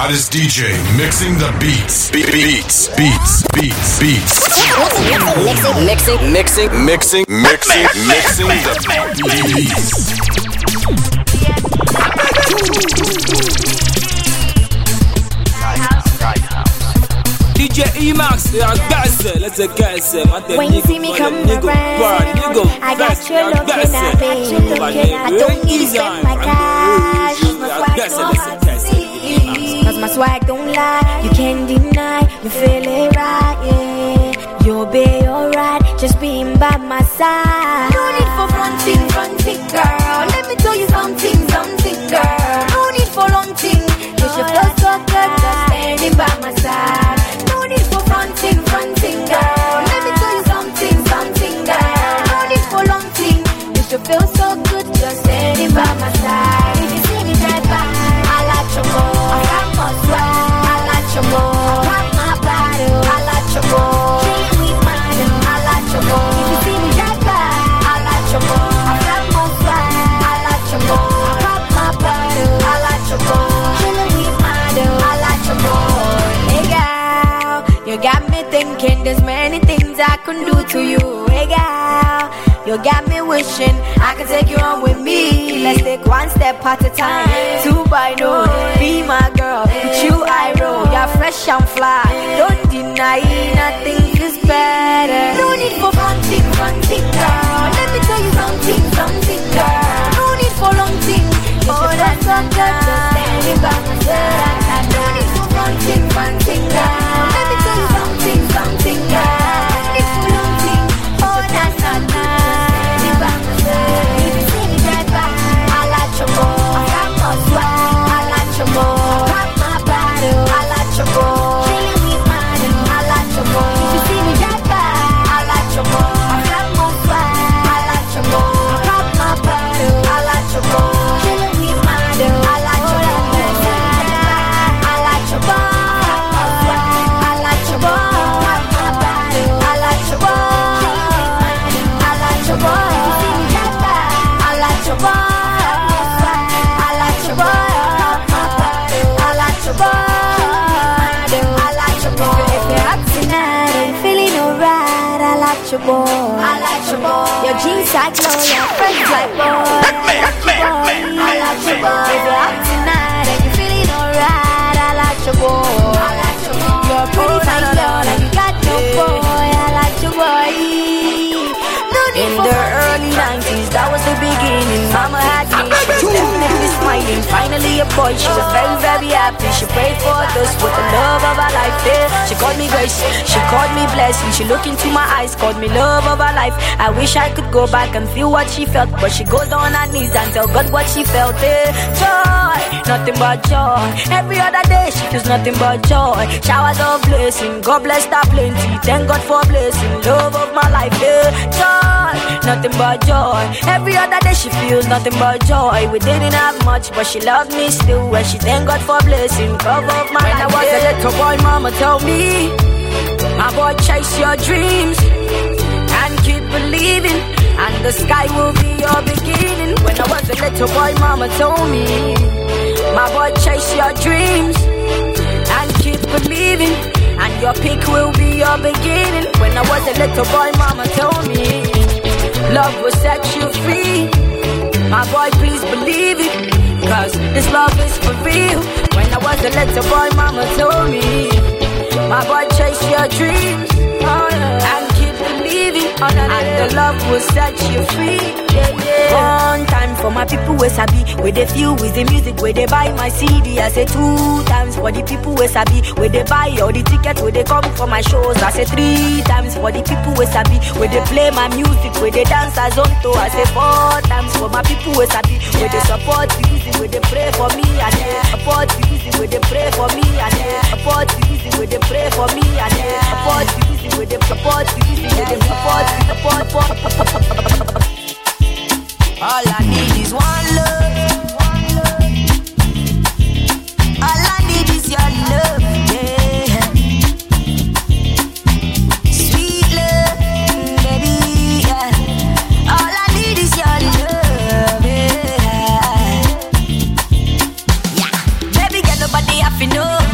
hottest DJ mixing the beats. Beats. Mixing the beats. DJ Emax, let's get when you see me come around, I got you looking at me. I don't need to spend my cash, cause my swag don't lie. You can't deny, you feel it right, yeah. You'll be alright, just being by my side. No need for fronting, girl. Let me tell you something, girl. No need for long thing, cause you feel so good, just standing by my side. No need for fronting, girl. Let me tell you something, girl. No need for long thing, cause you feel so good, just standing by my side. If you see me drive by, I like your more. I got my swag, I like your more. I got my bottle, I like your more. Chillin' with mine, I like your more. If you see me drive by, I like your more. I got my swag, I like your more. I got my bottle, I like your more. Chillin' with mine, I like your more. Hey girl, you got me thinking there's many things I can do to you. Hey girl, you got me wishing I could take you on with me. Let's take one step at a time, 2 by no. Be my girl, with you I roll. You're fresh and fly, don't deny nothing is better. No need for fronting, girl. Let me tell you something, girl. No need for long thing, oh that's so good, just standing by my side. No need for fronting, girl. Let me tell you something, girl. No need for long thing, oh that's so good. If you see me drive by, I like your more. I got my swag, I like your more. I got my bottle, I like your more. Chillin' with mine, I like your more. If you see me drive by, I like your more. I got my swag, I like your more. I got my bottle, I like your more. Chillin' with mine, I like your more. I like your more. I like your more. I got my bottle, I like your more. I like your more. Your boy. I like your boy. Your jeans tight low, your friends like boy. I like your boy. If you're out tonight and you're feeling alright, I like your boy. I like your boy. You're pretty fine girl and you got no boy. I like your boy. In the early 90s, that was the beginning. Mama had me, she was definitely smiling. Finally a boy, she was very, very happy. She prayed for us with the love of her life, yeah. She called me grace, she called me blessing. She looked into my eyes, called me love of her life. I wish I could go back and feel what she felt, but she goes on her knees and tell God what she felt, yeah. Joy, nothing but joy. Every other day she feels nothing but joy. Showers of blessing, God bless her plenty. Thank God for blessing, love of my life, yeah. Joy, nothing but joy. Every other day she feels nothing but joy. We didn't have much, but she loved me still. And she thank God for blessing, cover of my life. When I was a little boy, mama told me, my boy, chase your dreams and keep believing, and the sky will be your beginning. When I was a little boy, mama told me, my boy, chase your dreams and keep believing, and your peak will be your beginning. When I was a little boy, mama told me, love will set you free. My boy, please believe it, cause this love is for real. When I was a little boy, mama told me, my boy, chase your dreams and keep believing, and the love will set you free. One time for my people where sabi, where they feel with the music, where they buy my CD. I say 2 times for the people where sabi, where they buy all the tickets, where they come for my shows. I say 3 times for the people where sabi, where they play my music, where they dance as on to. I say 4 times for my people where sabi, where they support the music, where they pray for me, and they support the music, where they pray for me, and they support the music, where they pray for me, and they support the music, where they support the music, where they support. All I need is one love. All I need is your love, yeah. Sweet love, baby, yeah. All I need is your love, yeah. Yeah, baby, get nobody have to know.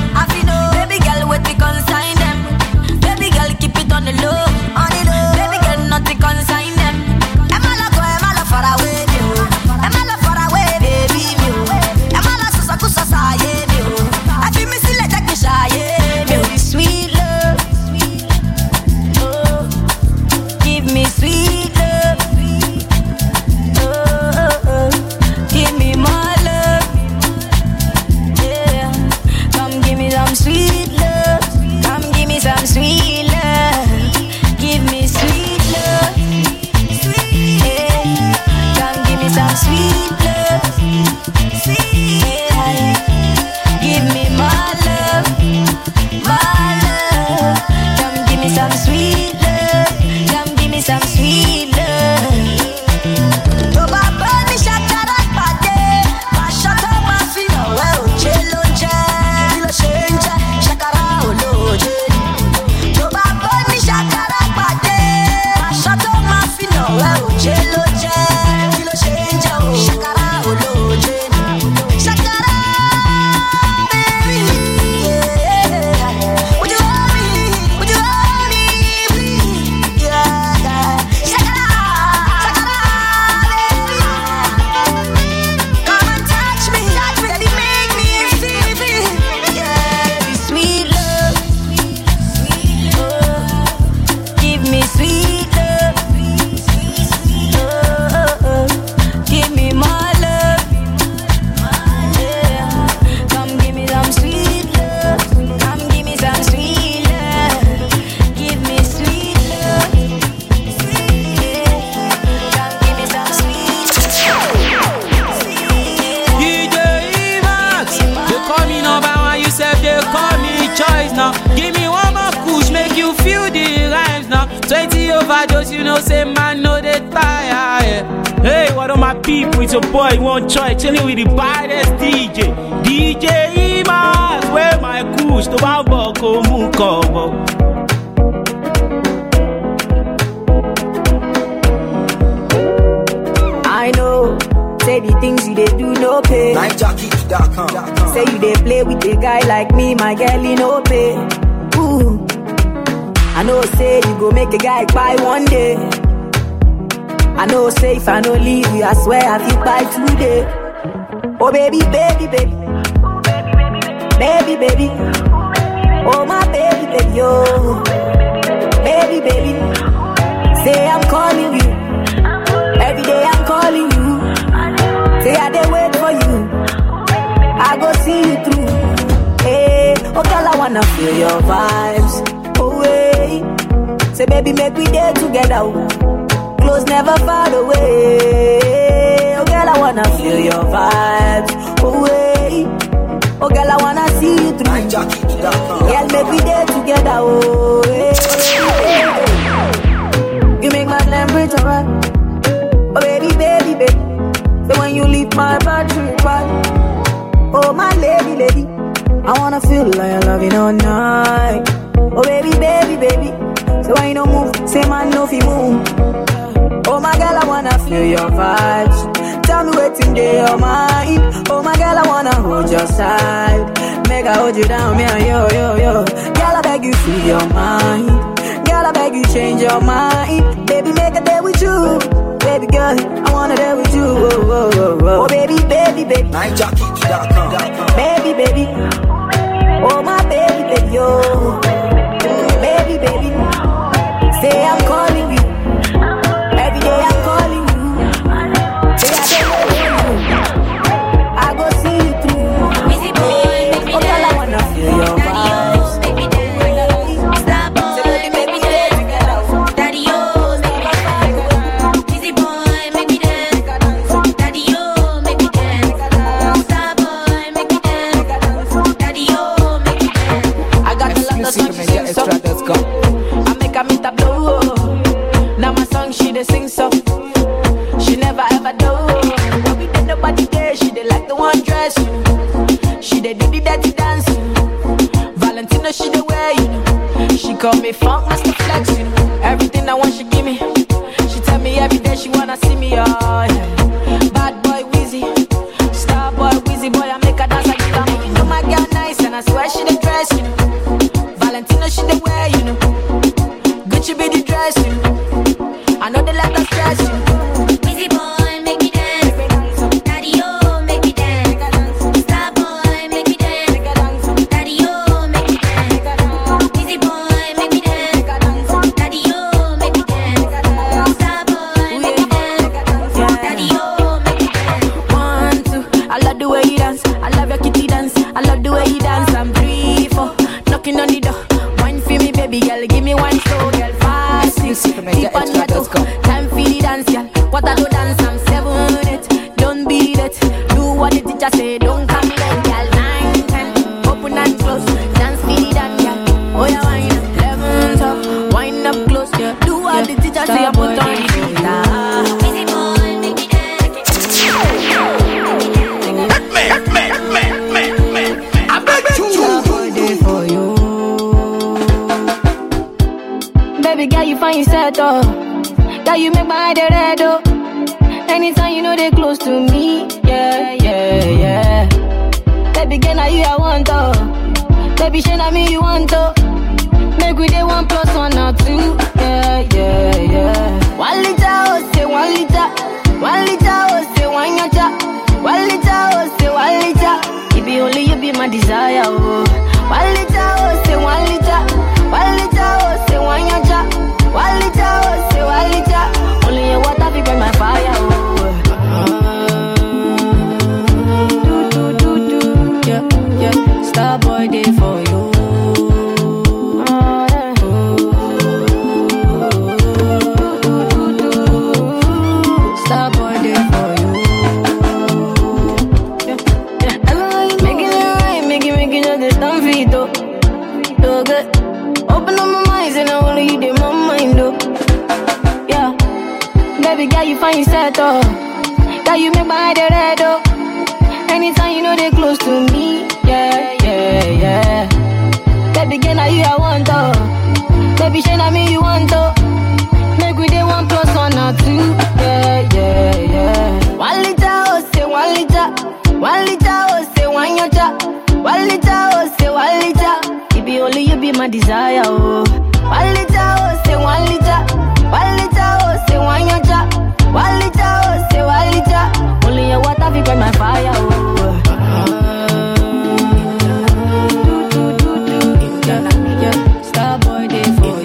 know say man know they tire. Yeah. Hey, what are my people? It's your boy One Choice, chilling with the baddest DJ Imas. Where my goose to Bako Mukobo. I know, say the things you they do no pay. NineJockey.com. Say you they play with a guy like me, my girl, you no pay. Ooh, I know, say you go make a guy buy one day. I know, say if I no leave you, I swear I feel buy today. Oh baby, baby, baby, baby, baby. Oh my baby, baby, oh, baby, baby. Say I'm calling you. Every day I'm calling you. Say I dey wait for you. I go see you through. Hey, oh girl, I wanna feel your vibes. Oh wait. Say baby, make we day together. Close never far away. Oh girl, I wanna feel your vibes. Oh wait. Oh girl, I wanna see you through. Girl, make we day together. Oh hey. You make my temperature right. Oh baby, baby, baby. So when you leave my battery right. Oh my lady, lady. I wanna feel like I love you all night. Oh baby, baby, baby. So when you don't move, say man no fi move. Oh my girl, I wanna feel your vibes. Tell me what's in your mind. Oh my girl, I wanna hold your side. Make I hold you down, me and yo. Girl, I beg you free your mind. Girl, I beg you change your mind. Baby, make a day with you. Baby girl, I wanna day with you. Oh baby, baby, baby. NineJockey.com. Baby, baby. Oh my baby, baby, oh. Baby, baby. Say I'm calling you. Every day I'm calling you. Say I don't know you. I go see you through. Busy boy, make me Oh girl, I wanna feel your vibes. Daddy-o, make me dance. Star boy, Say baby, make me day together. Daddy-o, make me dance. Busy boy, make me dance. Daddy-o, make me dance. Star boy, make me dance. Daddy-o, make me dance. I got a lot of songs she sing so. I make her meet a blow. Now my song she dey sing so. She never ever do. But we did nobody there. She dey like the one dress. You know. She dey do the dirty dance. You know. Valentino she dey wear. You know. She call me funk master flex. You know. Everything I want she give me. She tell me every day she wanna see me. Oh yeah. Bad boy Weezy, star boy Weezy boy I make her dance like you. You know my girl nice and I swear she dey dress. You know. Valentino she dey wear, you know. Gucci be the dress, you know. I know they let us stress, you know. Busy boy, make me dance. Daddy-o, make me dance. Star boy, make me dance. Daddy-o, make me dance. Busy boy, make me dance. Daddy-o, make me dance. Star boy, make me dance. Daddy-o, make me dance. 1, 2, I love the way you dance. I love your kitty dance. I love the way you dance. I'm 3, 4, knocking on the door. Wine for me, baby girl, give me one show, girl. 5, 6, deep on your toe. Time for the dance, girl. What I do dance, I'm 7, 8. Don't beat it. Do what the teacher say. Don't come late, girl. 9, 10, open and close. Dance for the dance, girl. Oh yeah, wine up. 11, 12, wind up close, girl. Do what the teacher say. I put on the beat. Busy boy, make me dance. I beg you. For you. Baby girl, you find yourself oh. Girl, you make my head red oh. Anytime you know they close to me. Yeah. Baby girl, now you I want oh. Baby, shey na me you want oh. Make we dey 1 + 1 or 2. Yeah. 1 liter oh, say 1 liter. 1 liter oh, say 1 yacha. 1 liter oh, say 1 liter. It be only you be my desire oh. 1 liter oh, say 1 liter. 1 liter oh, say 1 yacha. 1 liter oh, say 1 liter. Only your water be burn my fire oh. Do. Yeah. Star boy day for you. Star boy day for you. Yeah. Making it right, making just this time for you though. So good. Open up my mind, and I only you did my mind though. Yeah. Baby girl, you find yourself, oh. Girl, you make my head red, oh. Anytime you know they close to me, yeah, yeah, yeah. Baby girl, now you I want, oh. Baby, shey na me you want, oh. Make we dey 1 + 1 or 2, yeah, yeah, yeah. 1 liter, oh, say 1 liter. 1 liter, oh, say 1 yacha. 1 liter, oh, say 1 liter. It be only you be my desire, oh. 1 liter, oh, say 1 liter. 1 liter, oh, say 1 yacha. 1 liter, oh, say 1 liter. Only your water fi burn my fire, oh. Star boy, they for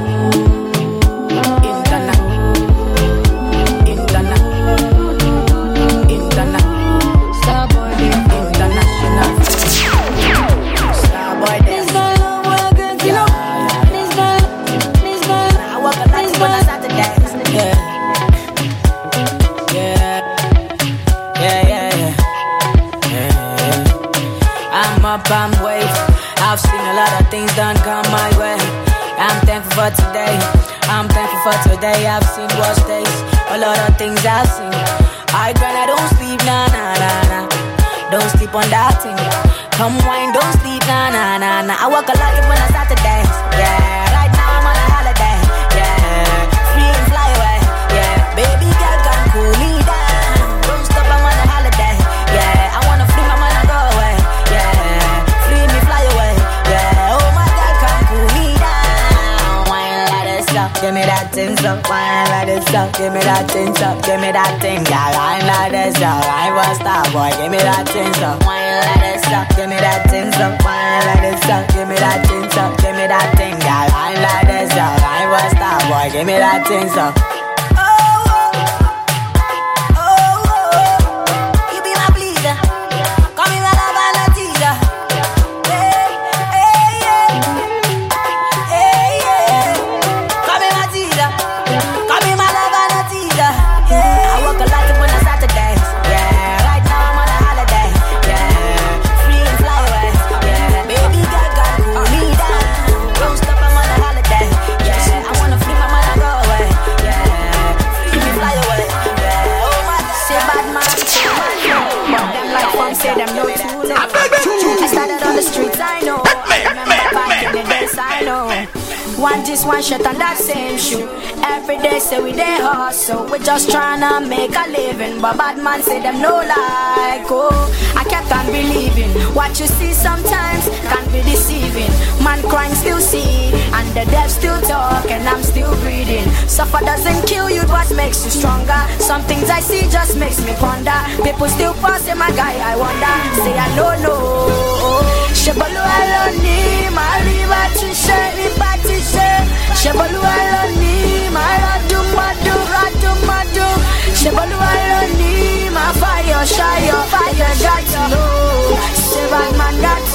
I'm waiting. I've seen a lot of things done come my way. I'm thankful for today. I'm thankful for today. I've seen worse days. A lot of things I've seen. I don't sleep, nah, nah, nah, nah. Don't sleep on that thing. Come wine, don't sleep, nah, nah, nah, nah. I work a lot when I start to dance. Yeah, right now I'm on a holiday. Yeah, free and fly away. Yeah, baby girl can cool me down. Don't stop, I'm on a holiday. Yeah, I wanna free my mind and go away. Give me that thing, so wine like this, so give me that thing, so give me that thing, girl. Wine like this, so I was star boy. Give me that thing, so wine like this, so give me that thing, so wine like this, so give me that thing, so give me that thing, girl. Wine like this, so I was star boy. Give me that thing, so. You be my pleaser, call me my lover and a teaser. Say them no too late. I started on the streets, I know. Remember back in the days, I know. One just one shot on that same shoe. Every day say we dey hustle. We just tryna make a living. But bad man say them no like, oh. I kept on believing. What you see sometimes can be deceiving. Man crying still see, and the dead still talk, and I'm still breathing. Suffer doesn't kill you, what makes you stronger? Some things I see just makes me ponder. People still passing my guy, I wonder. Say I don't know. Shebolu aloni, mariba tishe, ipatishe. Shebolu aloni, maradu madu, radu madu. Shebolu aloni, my fire, shire, fire, got to know. Say bad man got to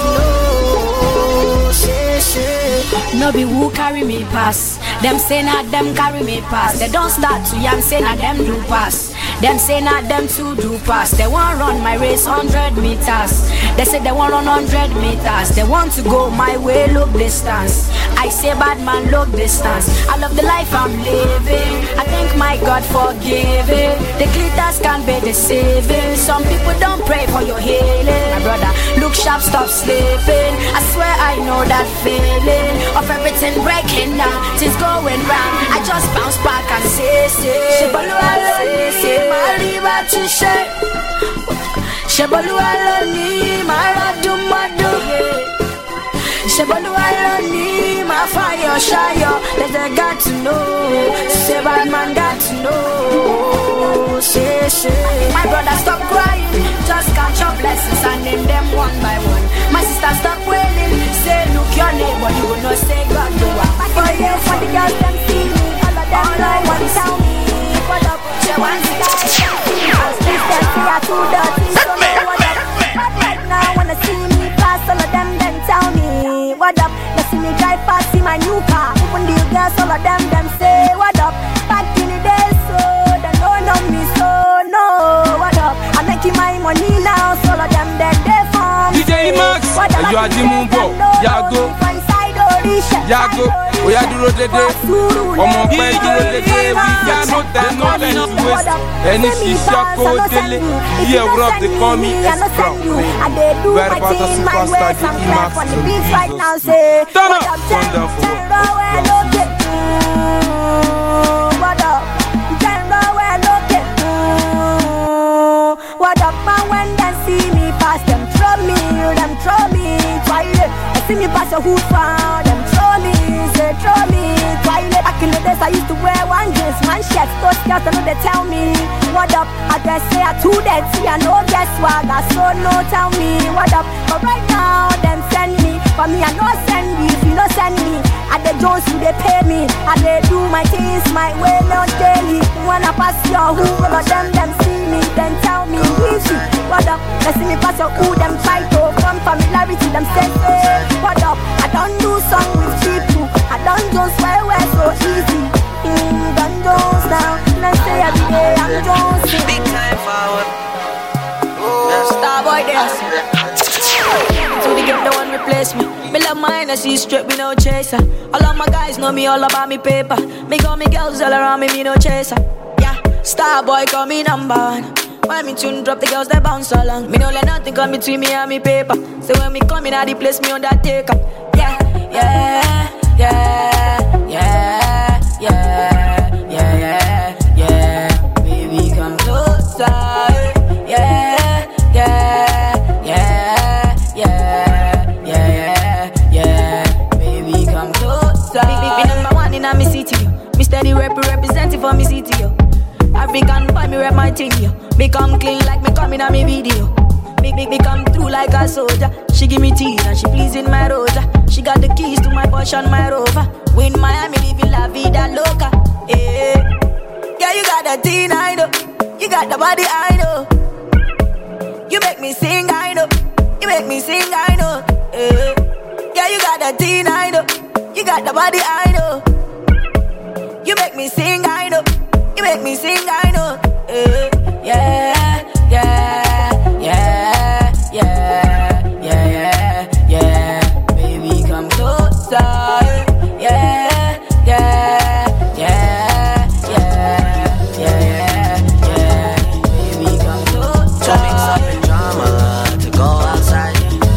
know. Say. No be who carry me pass. Them say not them carry me pass. They don't start to yam, say not them do pass. Them say not them to do pass. They want run my race 100 meters. They say they want run 100 meters. They want to go my way, look distance. I say bad man, look distance. I love the life I'm living. I thank my God for giving. The glitters can be deceiving. Some people don't pray for your healing. My brother, look sharp, stop sleeping. I swear I know that feeling of everything breaking down, things going round. I just bounce back and say, Shebolu aloni, say mariba tishe. Shebolu aloni, maradu madu. Shebolu aloni, my fire shire. That they got to know. Say bad man got to know. Say. My brother stop crying, just count your blessings and name them one by one. My sister stop wailing, say look your neighbor, you will not say God do it. For you, for the girls them see me, all of them like one tell me. What up, she wants to die. I'll still see her too dirty, so no what up. But right now when they see me pass, all of them then tell me what up. They see me drive past in my new car. Even the girls, all of them say what up. Back in the day, so they don't know me, so no what up. I'm making my money now, so all of them then they form. DJ Max, you are the Mumbo, Yago, Oya dúró dédé, ọmọ pẹ́ dúró dédé. We got no time to waste. Ẹni ṣiṣẹ́ kó délé, iye Europe they call me X-Brown. Very about a superstar, the Imax. Turn up, wonderful. What up, man, when they see me pass, them throw me, try it. I see me pass a hoop round, them throw me, try it. Back in the days I used to wear one jeans, one shirt, those girls, I know they tell me, what up, I just say I too dead, see I know guess what, I so no tell me, what up, but right now, them send me, for me I no send me, if you no send me, at the Jones you they pay me, I they do my things my way, not daily, when I pass your hoop, but them see me, then tell me, easy, what up, they see me pass your hoop, them try to come familiarity, them say, hey, what up, I don't do song with people, I don't just swear so easy, don't Jones now, let's say every day I'm Jones. Big time forward, Star boy there. So the game, the one replace me. Me love mine, I see straight, me no chaser. All of my guys know me all about me paper. Me got me girls all around me, me no chaser. Yeah, star boy call me number one. When me tune drop, the girls they bounce along. Me no let nothing come between me and me paper. So when me come in, I the place me on that take up. Yeah, yeah, yeah, yeah, yeah, yeah, yeah. Baby, come closer. Yeah, yeah, yeah, yeah, yeah, yeah. Baby, come closer. Be number one in my city, yo. Me steady representing for me city, yo. African boy, me rep my thing, yo. Me come clean like me coming on me video. Me come through like a soldier. She give me tea and she pleasing my rosa. She got the keys to my Porsche and my Rover. We in Miami living la vida loca. Yeah, yeah, you got the teen, I know. You got the body, I know. You make me sing, I know. You make me sing, I know. Yeah, you got the teen, I know. You got the body, I know. You make me sing, I know. You make me sing, I know. Yeah, yeah, yeah, yeah, yeah, yeah. Baby, come closer. Yeah, yeah, yeah, yeah, yeah, yeah. Baby, come closer. to mix up the drama, to go outside.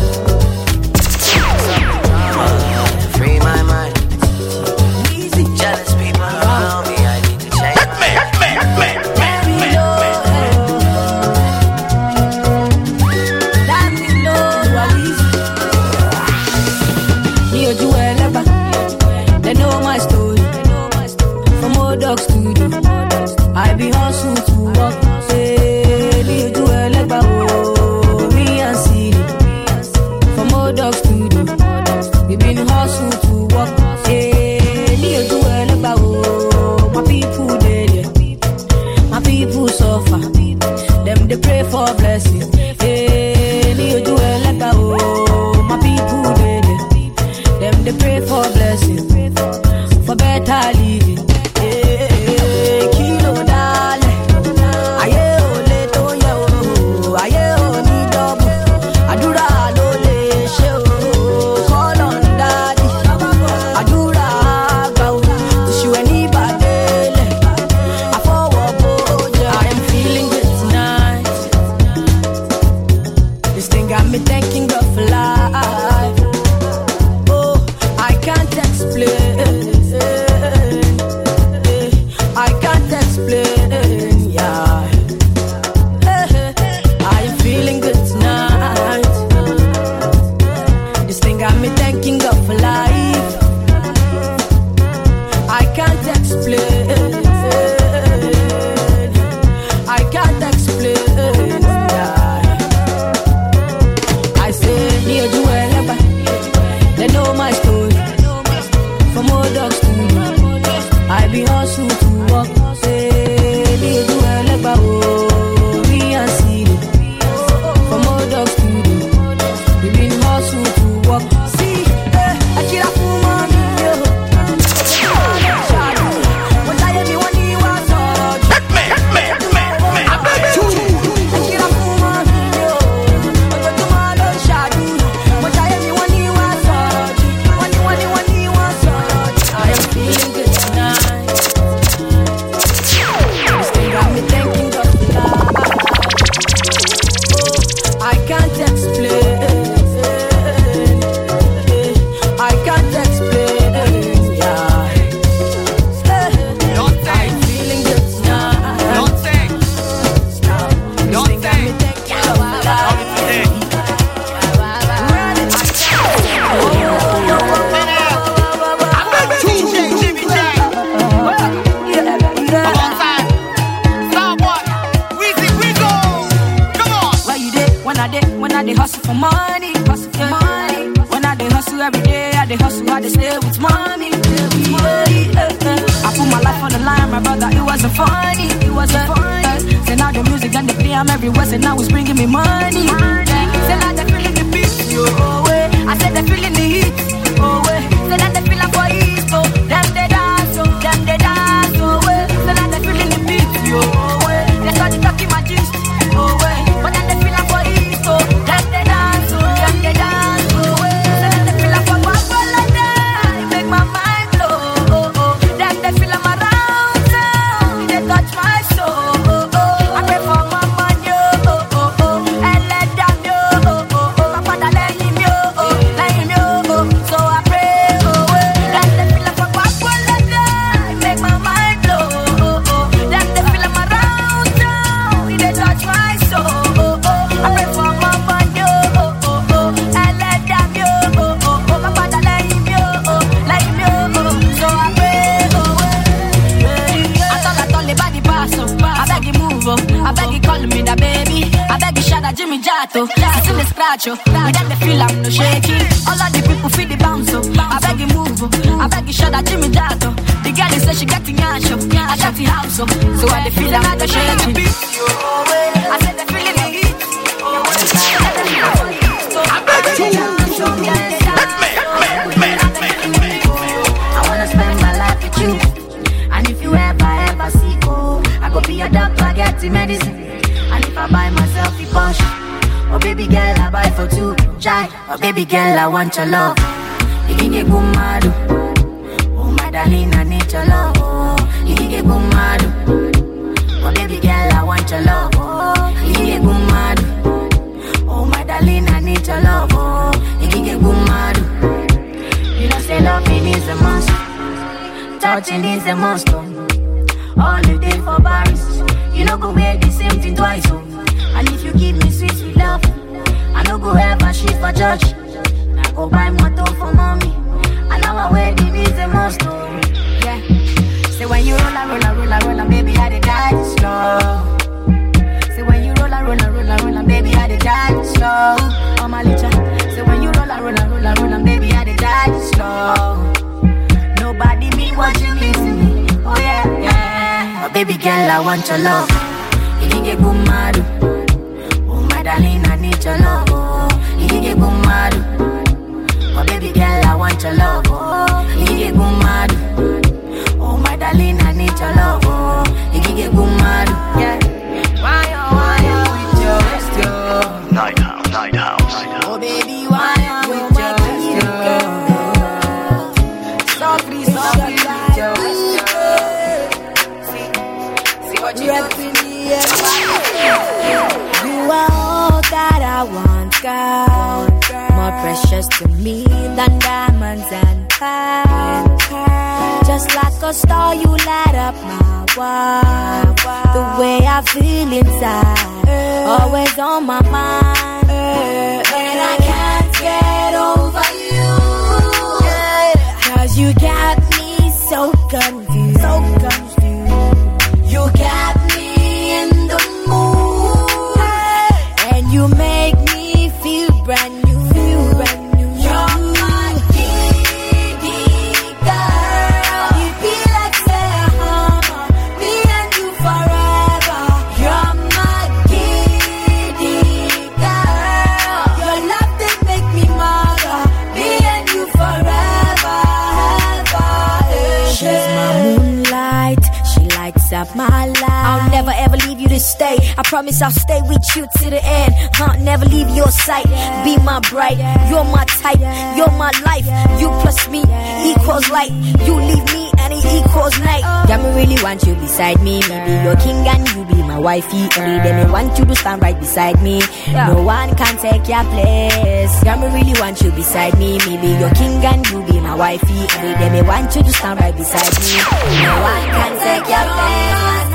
Drama, to free my mind. Easy. Jealous people around me, I need to change. they hustle, I they stay with mommy. I put my life on the line, my brother, it wasn't funny. It wasn't funny. Say now the music and the play, I'm everywhere, say now it's bringing me money. Say now they feeling the beat, oh way. I said they feeling the heat, oh way. Say now they feeling for East, oh. Them they dance, oh way. Say now they feeling the beat, oh way. They start talking my gist, oh way. But then they feeling for East, oh. Them they dance, oh way. Say now they feeling for Guapo like that, it make my mind blow, oh oh. Them they feel I'm around town, they touch my soul, oh oh. I pray for my man, yo, oh oh oh. And let them yo, oh oh oh. My father let him yo, oh. So I pray, oh oh. Them they feel I'm Guapo like that, it make my mind blow, oh oh. Them they feel I'm around town, they touch my soul, oh oh. I pray for my man, yo, oh oh oh. And let them yo, oh oh oh. My father let him yo, oh. So I pray, oh I told the body pass, oh. I beg you move, oh. I beg you call me the baby. I beg you shout at Jimmy Jato. I see the scratch, oh. With them they feel I'm no shaking. All of the people feel the bounce, oh. I beg you move, oh. I beg you shout at Jimmy Jato. The girl is say she getting yash, oh. I got the house, oh. So I they feel I'm no shaking. I said they feeling the heat. I beg you. I wanna spend my life with you. And if you ever see, oh, I go be your doctor, get the medicine. And if I buy myself a Porsche, oh baby girl, I buy for two. Chai, oh baby girl, I want your love. You can get gumado. Oh my darling, I need your love. Oh, you can get gumado. Oh baby girl, I want your love. Oh, you can get gumado. Oh my darling, I need your love. Oh, you can get gumado. You know say loving is a must, touching is a must. All the day for Paris, you know go wear the same thing twice. Oh. And if you give me sweet, sweet love, I no go ever shit for church. I go buy motor for mommy, and our wedding is a must. Oh. Yeah. Say when you roll, baby, I dey die slow. Say when you roll, baby, I dey die slow. Oh my licha. Say when you roll, baby, I dey die slow. Nobody mean what you mean to me. Oh yeah, yeah. Oh baby girl, I want your love. You can get gumado. Oh my darling, I need your love. Oh, you can get gumado. Oh baby girl, I want your love. Oh, you can get gumado. Oh my darling, I need your love. Oh, you can get gumado. Yeah. Why with your waist, yo? Night house. Oh baby, why with your waist, yo? Softly with your waist, yo. See what you do. You are all that I want, girl. More precious to me than diamonds and pearls. Just like a star, you light up my world. The way I feel inside, always on my mind. And I can't get over you, 'cause you got me so confused. You got me in the mood, and you make me feel brand new. You're my kitty girl. You be like Sarah, me and you forever. You're my kitty girl. Your love they make me mother. Me and you forever. She's my moonlight. She lights up my life. I'll never ever leave you to stay. I promise I'll stay with you to the end. I'll never leave your sight. Be my bright. You're my type. You're my life. You plus me equals light. You leave me and it equals night. Yeah, me really want you beside me. Maybe your king and you be my wifey. Every day me want you to stand right beside me. No one can take your place. Yeah, me really want you beside me. Maybe your king and you be my wifey. Every day me want you to stand right beside me. No one can take your place.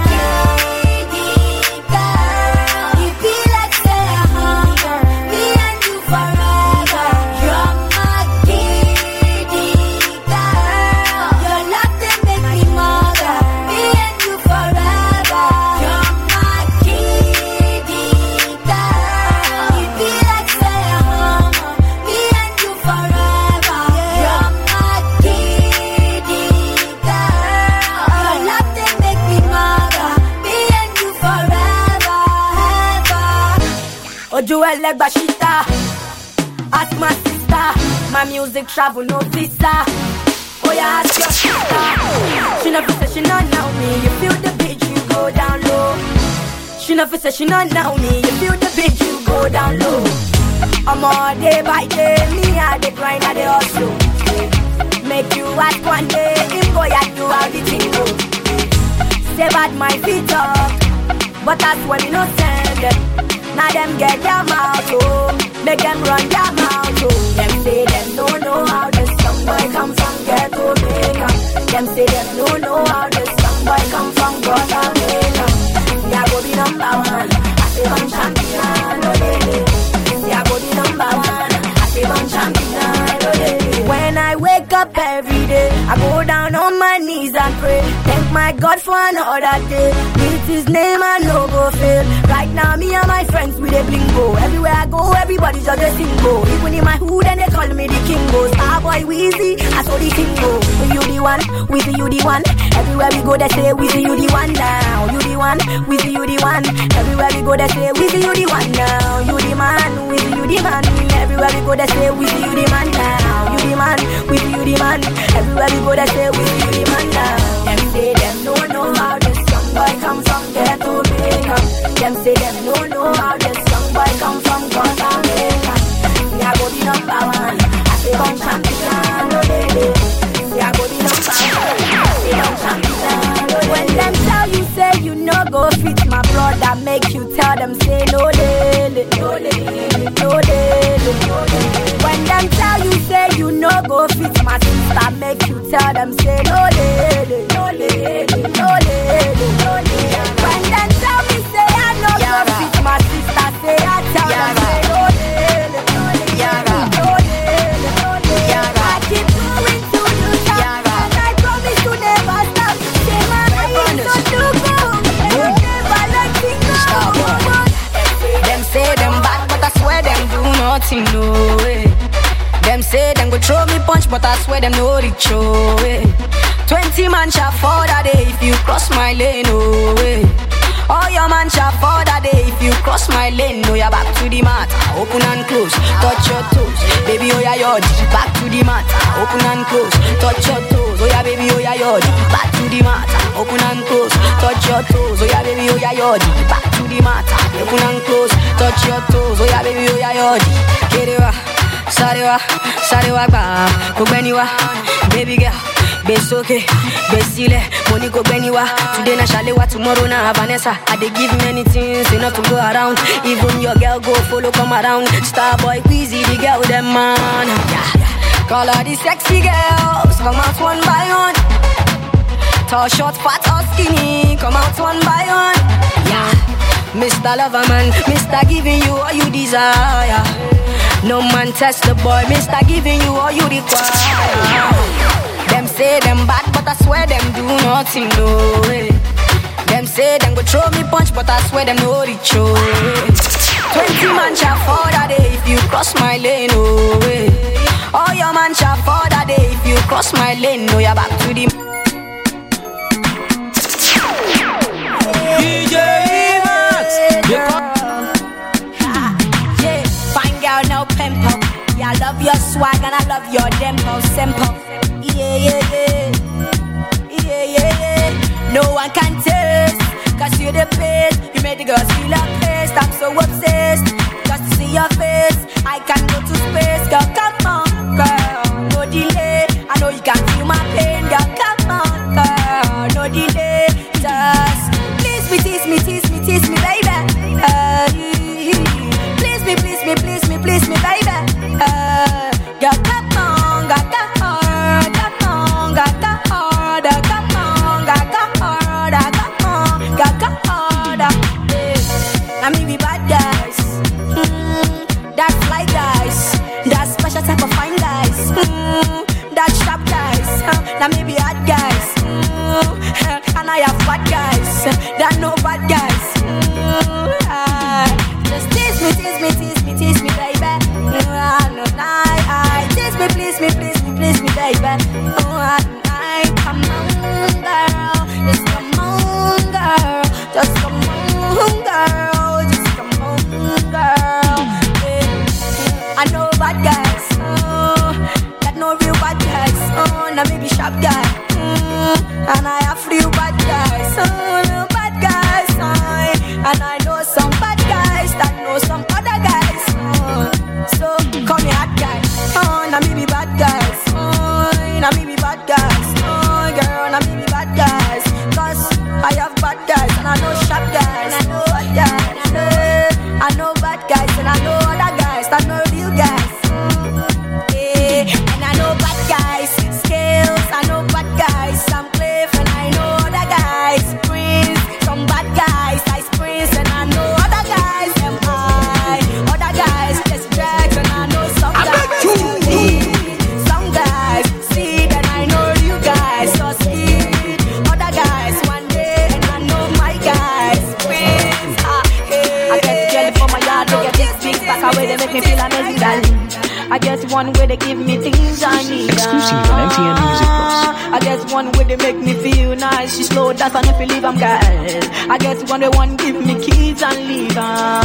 Joel Legbashita. Ask my sister. My music travel no visa. Oh yeah, ask your sister. She never said she not know me. You feel the beat, you go down low. She never said she not know me. You feel the beat, you go down low. I'm all day by day. Me I the grind, I the hustle. Make you ask one day. Him go ya do how the thing go. Say bad my feet up, but that's when we no send them. Now them get their mouth, oh. Make them run their mouth, oh. Them say them don't know how this young boy come from ghetto Jamaica. Them say them don't know how this young boy come from Guatemala. Yeah, go be number one. I say one champion, oh lady. Yeah, go be number one. I say one champion, oh lady. When I wake up every day, I go down on my knees and pray. Thank my God for another day. With his name I no go fail. Right now me and my friends with a blingo. Everywhere I go, everybody just a single. Even in my hood and they call me the Kingo. Starboy Weezy, I saw the Kingo. You the one, Weezy you the one. Everywhere we go they say Weezy you the one now. You the one, Weezy you the one. Everywhere we go they say Weezy you the one now. You the man, Weezy you the man. Everywhere we go they say Weezy you the man now. You the man, Weezy you the man. Everywhere we go they say Weezy you the man now. Them say them don't know how this young boy come from ghetto Jamaica. Them say them don't know how this young boy come from Guatemala. Yeah, go be number one. I say one champion, oh lady. Yeah, go be number one. I say one champion, oh lady. When them tell you say you no go fit my brother, make you tell them say no lady, no lady, no lady, no lady. When them tell you say you no go fit my sister, make you tell them say no lady, no lady, no lady, no lady. When them tell me say I no go fit my sister, say I tell them say no lady, no lady, no lady, no lady. I keep going to the top, and I promise to never stop. Say my eyes don't do good, never let it go. Them say them bad, but I swear them do nothing, no way. Them say them go throw me punch, but I swear them no reach away. 20 man shall fall that day if you cross my lane, oh way. All your man shall fall that day if you cross my lane. No, you're back to the mat, open and close, touch your toes, baby, oh yeah, yod. Back to the mat, open and close, touch your toes, oh yeah, baby, oh yeah, yod. Back to the mat, open and close, touch your toes, oh yeah, baby, oh yeah, yod. Back to the mat, open and close, touch your toes, oh yeah, baby, oh yeah, yod. Get it right. Sarewa ba, Kobeniwa, baby girl, Besoke, Besile, money Kobeniwa. Today na Shalewa, tomorrow na Vanessa. I dey give many things enough to go around. Even your girl go follow come around. Starboy Weezy, the girl them man. Yeah. Call all the sexy girls, come out one by one. Tall, short, fat or skinny, come out one by one. Yeah, Mr. Loverman, Mr. giving you all you desire. No man test the boy, Mr. giving you all you require. Them say them bad, but I swear them do nothing, no way. Them say them go throw me punch, but I swear them no reach away. 20 man shall fall that day if you cross my lane, oh way. All your man shall fall that day if you cross my lane, no, you're back to the DJ Max. No pimple. Yeah, I love your swag and I love your demo. Simple. Yeah, yeah, yeah. Yeah, yeah, yeah. No one can taste, cause you're the best. You made the girls feel a place. I'm so obsessed just to see your face. I can go to space, girl, come on, girl. No delay, I know you can feel my pain, girl, come on, girl. No delay, just please me, tease me, tease me, tease me, baby. Please me, baby. Girl, come on, girl, come on, come on, girl, come on, come on, girl, come on, come on, girl, come on. I mean, we bad guys, that's fly guys, that's special type of fine guys, that's sharp guys. Now maybe hot guys, and I have bad guys, that no bad guys. Just tease me, tease me, tease me, tease me, baby. Please me, baby. Oh, come on, girl. Just come on, girl. Just come on, girl. Just come on, girl. sharp guy. And I have few bad guys. Bad guys. And I know some bad guys that know some other guys. So call me hot guy. Now me be bad guys. Now me be bad guys. Girl, now me be bad guys. Cause I have bad guys and I know sharp guys. I know bad guys. I know bad guys and I know other guys that know real guys. And I know bad guys. Scales, I know bad guys. I'm Cliff and I know other guys. Prince, some bad guys. Ice Prince and I know other guys. Them high, other guys. Just Jags and I know some guys. Some guys, see that I know you guys. So sweet, other guys. One day and I know my guys. Prince, I get jelly for my yard. They get this big back away. They make me feel amazing, darling. I guess one way they give me things I need. Exclusive on MTN Music Plus. I guess one way they make me feel nice. She slow dance and if you leave I'm guys. I guess one way one give me keys and leave.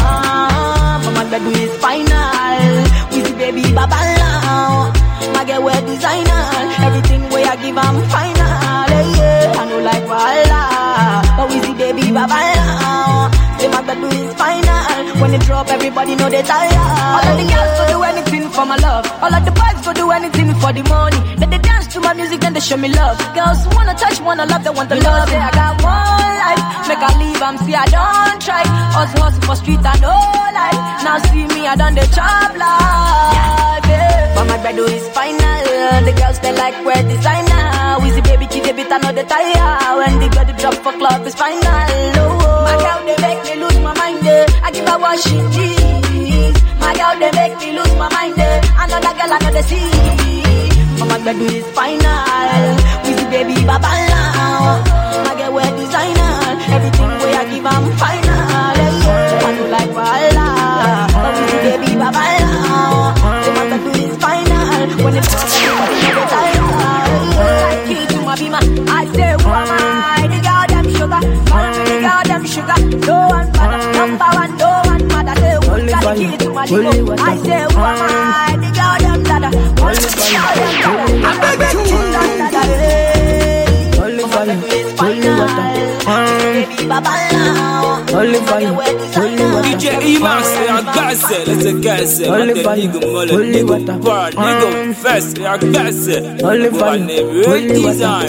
But my bed is final. We see baby baba now. My girl wear designer. Everything way I give I'm final. Yeah, I know like voila. But we see baby baba now. Say my bed is final. When it drop everybody know they tired. All of the girls go do anything for my love. All of the boys go do anything for the money. Then they dance to my music, then they show me love. Girls wanna touch, wanna love, they want the love. Say I got one life, make I leave, I'm see I don't try. Hustle for street and no life. Now see me, I done the job life. Yeah. But my bread is final. The girls they like wear designer. Wheezy baby, kid, they beat another tire. When they got the drop for club is final. Oh. My girl they make me lose my mind. I give her what she needs. My girl they make me lose my mind. Another girl another see. But my bed is final. We see baby baba now. My girl wear designer. Everything way I give I'm final. I do like voila. But we see baby baba now. So my bed is final. When it's all everybody know the time. Like key to my beamer. I say who am I? The girl them sugar. The girl them sugar. No one father. Number one, no one mother. Say who got the key to my limo. I say who am I? The girl them dada. Only for you. I'm baby to dada. Only for you. Only baby baba now. Only for you. DJ E-Max, c'est un casse, laissez casser. Only for you. Only water. Nigga, fest, c'est un casse. Only for you. Only water.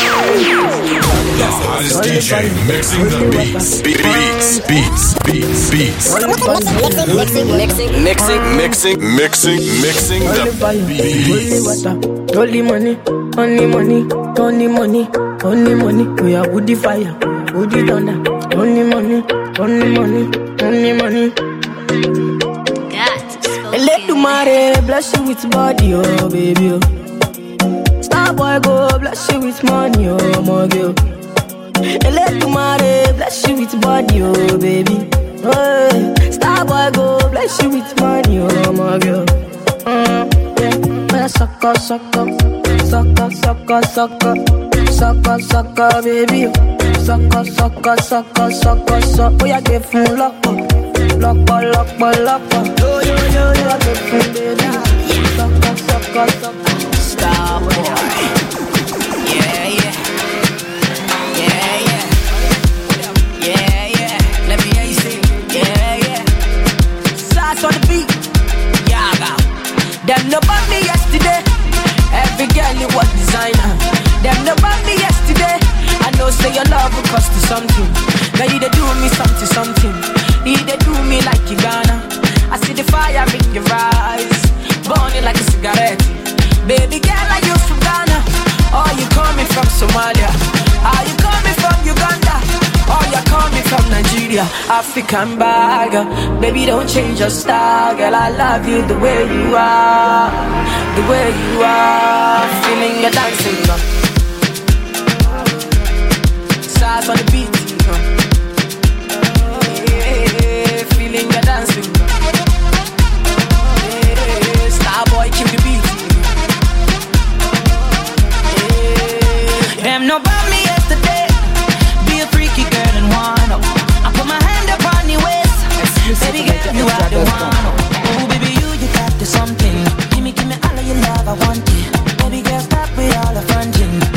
The hottest DJ mixing the beats. Beats. Mixing the beats. Only money. We are woody fire, woody thunder. Only money. Let the mare bless you with body, oh baby. Oh. Star boy go bless you with money, oh my girl. Let the mare bless you with body, oh baby. Oh, star boy go bless you with money, oh my girl. Yeah, sucker, baby. Sucker. Oh, yeah, give me lock. Yo, yeah, give me baby. Sucker. Star boy. Yeah. Let me hear you sing. Yeah. Sauce on the beat. Yaga. Them no bought me yesterday. Every girl you was designer. Them no bought me yesterday. I know say your love will cost you something. Now you they do me something. You they do me like you gonna. I see the fire in your eyes, burning like a cigarette. Baby girl, are you from Ghana? Or you coming from Somalia? Are you coming from Uganda? Or you coming from Nigeria? African bagger. Baby, don't change your style, girl. I love you the way you are. Feeling your dancing, Sauce on the beat, yeah, feeling your dancing, yeah, star boy kill the beat, yeah. Them no bought me yesterday. Be a freaky girl and wind up. I put my hand up on your waist. Baby girl, you are the one. Oh baby, you got the something. Give me all of your love, I want it. Baby girl, stop with all the fronting.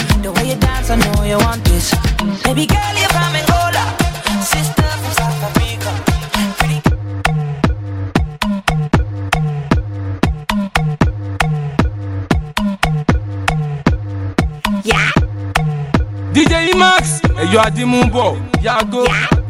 I know you want this. Baby girl, you're from Angola, sister from South Africa. Pretty. Yeah. DJ Max, you are the moonbo. Yago,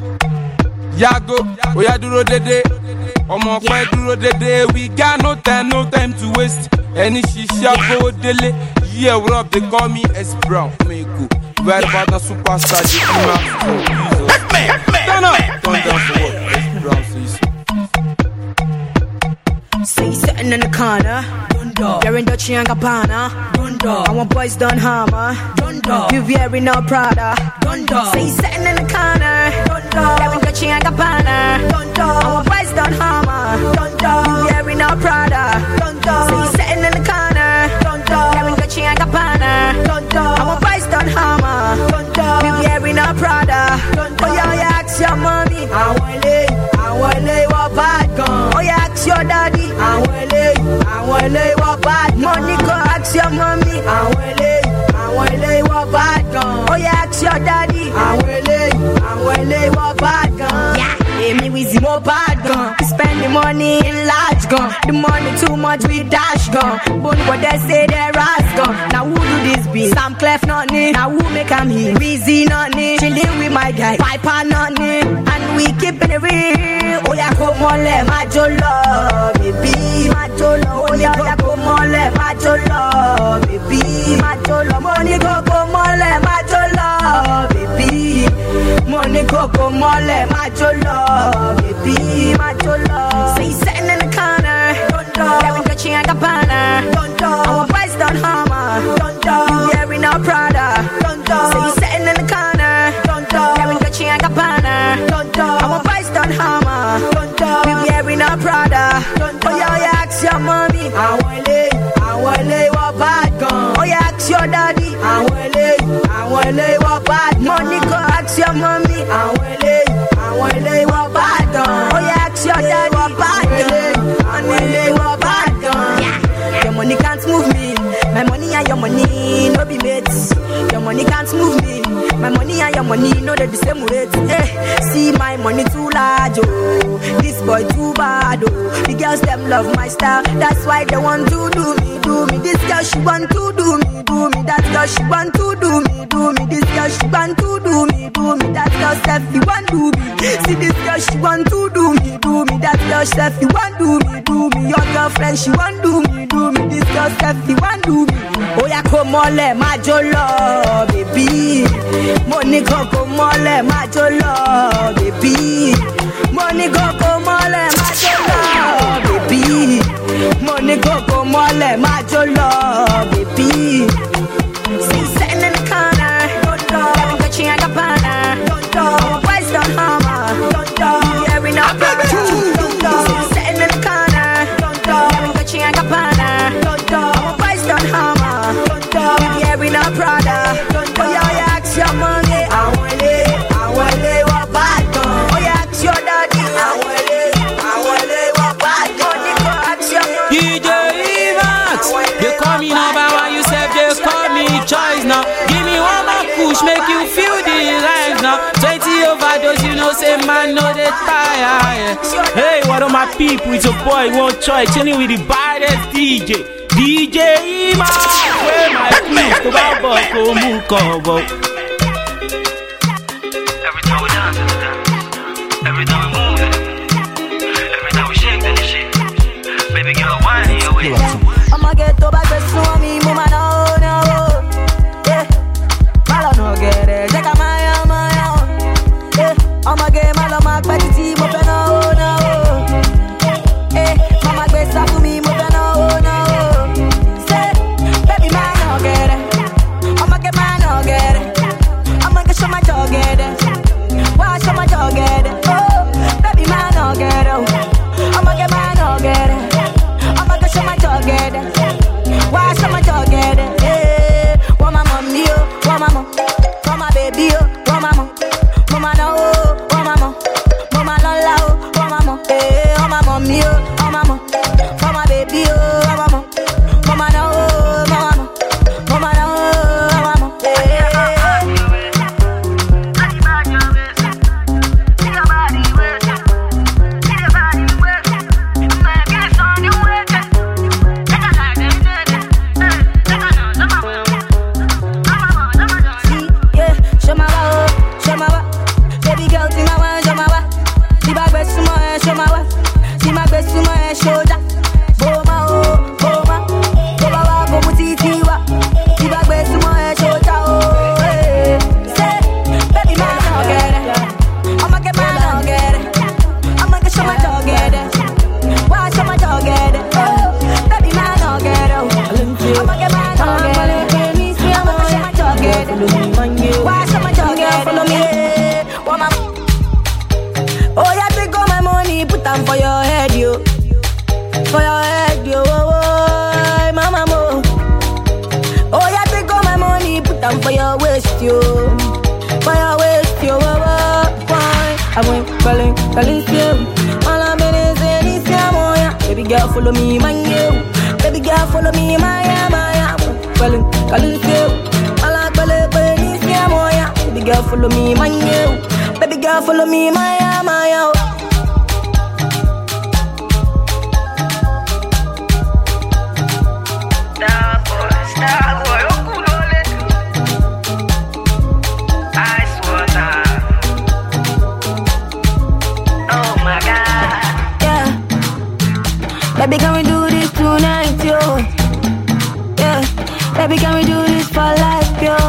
oya duro dede. Omo pẹ duro dede. We got no time to waste. Any shisha go dele. Yeah, what up? They call me S Brown. Me go. Where about the superstar? DJ Max. Turn up. Turn down for what? S Brown says. Say sitting in the corner. You're in Dolce and Gabbana. I want boys done hammer. You wearing no Prada. Say sitting in the corner. You're in Dolce and Gabbana. I want boys done hammer. You wearing no Prada. Say sitting in the corner. You're in Dolce and Gabbana. I want boys done hammer. You wearing no Prada. Oh yeah, ask your mommy. I want lay what bad gun. Oh yeah, ask your daddy. I want lay what bad money. Go ask your mommy. I want lay what bad gun. Oh yeah, ask your daddy. I want lay what bad gun. Yeah, hey, me with more bad gun. We spend the money in large gun. The money too much we dash gun. But what they say they ras gun. Now who do this be? Sam Clef not me. Now who make him here? Weezy not me. Chilling with my guy Piper not me. And we keeping it real. Oh yeah, come on, let my jolo, baby, my jolo. Oh yeah, come on, let my jolo, baby, my jolo. Money go come on, let my jolo, baby. Money go come on, let my jolo, baby, my jolo. Say sitting in the corner, yeah, we Dolce and Gabbana. Our boys done hammer, you wearing no Prada. Say sitting in the corner, yeah, we Dolce and Gabbana. Our boys done hammer, we wearing no Prada. Oh yeah, ask your mommy. I want lay what bad gun. Oh yeah, ask your daddy. I want lay what bad money. Go ask your mommy. I want lay what bad gun. Oh yeah, ask your daddy. What bad gun? I want lay what bad gun. Yeah. Your money can't move me. My money and your money no be mates. Your money can't move me. My money and your money no they the same rate. See my money too large, oh. This boy too bad, oh. The girls them love my style, that's why they want to do me. This girl she want to do me. That girl she want to do me. This girl she want to do me. That girl self you want to do me. See this girl she want to do me. That girl self you want to do me. Your girlfriend she want to do me. This girl self you want to do me. Oh yeah, come on, let my jolo, baby. Money go come on, let my jolo, baby. Money go come on, let my jolo, baby. Money go come on, let my jolo, baby. Say sitting in the corner, yeah, we Dolce and Gabbana. Our boys done hammer, yeah, we not Prada. Say sitting in the corner, yeah, we Dolce and Gabbana. Our boys done hammer, yeah, we not Prada. Oh yeah, ask your mommy. I want lay what bad gun. Oh yeah, ask your daddy. I want lay what bad gun. Ask your mommy. DJ Max, they call me number one, you said they call me choice now. Give me one more push, make you feel the life now. 20 overdose, you know, say man, no they tire. Yeah. Hey, what are my people? It's a boy, one choice, chilling with the baddest DJ. DJ Max, where my crew, to Babo, Komuko. Every time we dance, every time we move, every time we shake that shit, baby girl, why are you away? I'ma get to back to me, mama, no. Yeah, malo no get it, check out my yeah, I'ma get malo mark by the team, open no. Yeah, mama get up to me, open no. Say, baby, man, no get it. I'ma get man, no get it. I'ma get show my dog get it. Why show my dog get it? Oh, baby, man, no get it. I'ma get man, no get it. I'ma get show my dog get it. follow me, man, you. Baby girl, follow me, Maya. Calling you. I like Moya. Baby girl, follow me, man, you. Baby girl, follow me, Maya. Star boy, oh cool, ice water. Oh my God. Yeah. Baby, can we do this tonight, yo? Yeah. Baby, can we do this for life, yo?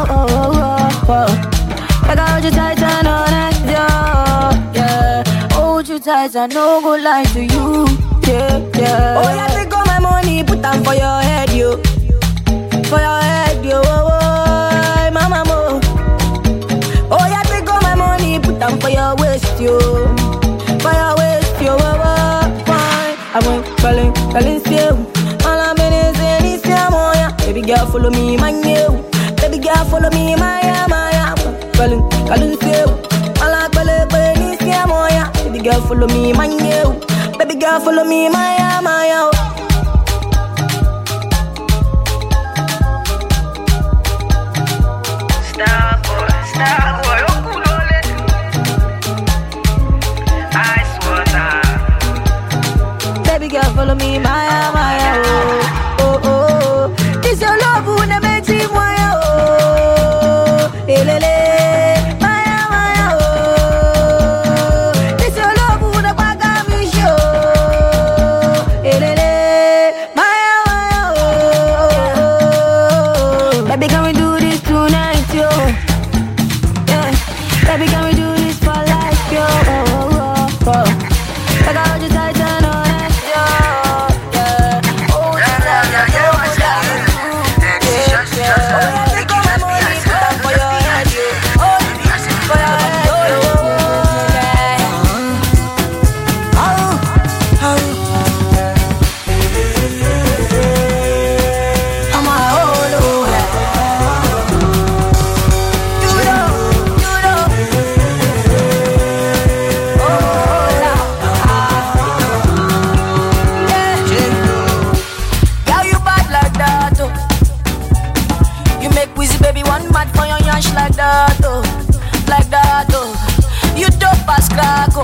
Like I hold you tight and all night, yo. Yeah. Hold you tight and no go lie to you. Yeah. Oh, yeah, take all my money, put them for your head, yo. For your head, yo. Mama, mo. Oh, yeah, take all my money, put them for your waist, yo. For your waist, yo. I went calling you. All I'm in is Moya. Baby girl, follow me, man, you. Baby girl, follow me, Maya. Calling you. All I'm calling is Moya. Baby girl, follow me, man, you. Baby girl, follow me, Maya. Star boy, oh cool, ice water. Baby girl, follow me, Maya. Oh. This your love who never makes me Maya. Oh, lele. Maya. Oh, this your love who never got me show. Lele. Maya. Oh, baby, can we do this tonight, yo? Yeah. Baby, can we do this for life, yo? Like I hold you tight and all that, yo. Yeah. Oh, yeah. Take all my money, put them for your head, yo. Oh, for your head, yo. I'm a whole You know. Oh, yeah. Girl, you bad like that, oh. You make Wizzy baby one mad for your yash like that, oh. Like that, oh. You dope as crack, oh.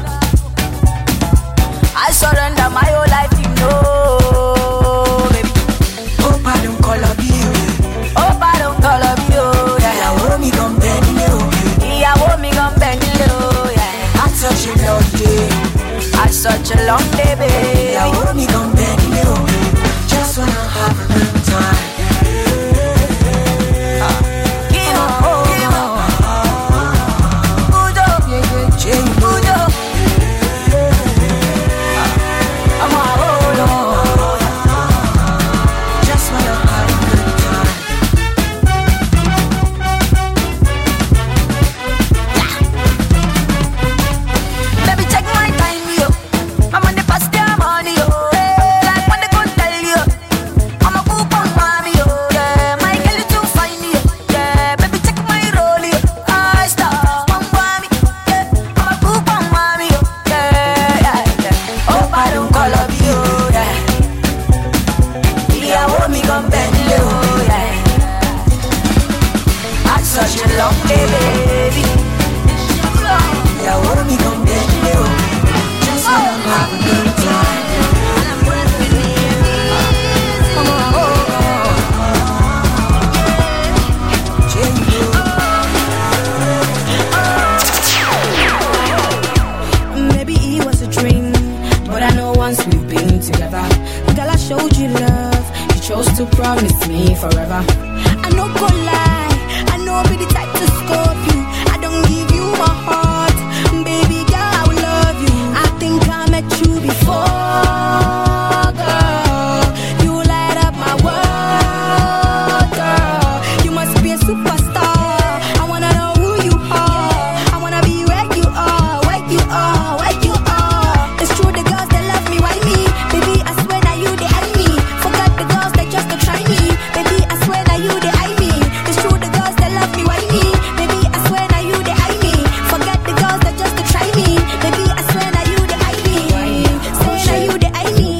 I surrender my whole life, you know, baby. Hope I don't call up you. Hope I don't call up you, yeah. Yeah, hold me gon' bend you. Yeah, hold me gon' bend you, yeah. Had such a long day. Had such a long day, baby. Yeah, hold me gon' bend you. Just wanna have a good time. Give up, I'm a hold on. Just wanna have a good time. Baby, check my time, yo. I'm on the past their money, yo. Like when they gon' tell you, I'm a coupon mommy, yo. Yeah, my girl, you too fine, yo. Yeah, baby, check my roll, yo. I star, one mommy. Yeah, I'm a coupon mommy, yo. Yeah. Hope I don't call up you, yeah. Yeah, hold me gon' bend you, yeah. Had such a long day, baby. Yeah, hold me gon' bend you. Just wanna have a good time. Maybe it was a dream, but I know once we've been together. Girl, I showed you love. You chose to promise me forever. I know go lie. I know be the type to scope you. I don't give you my heart. Baby girl, I will love you. I think I met you before, girl. You light up my world, girl. You must be a superstar. I wanna know who you are. I wanna be where you are, where you are, where you are. It's true, the girls that love me, why me? Baby, I swear that you they eye me. Forget the girls that just to try me. Baby, I swear that you they eye me. It's true, the girls that love me, why me? Baby, I swear that you they eye me. Forget the girls that just to try me. Baby, I swear that you they eye me. Say that you they eye me.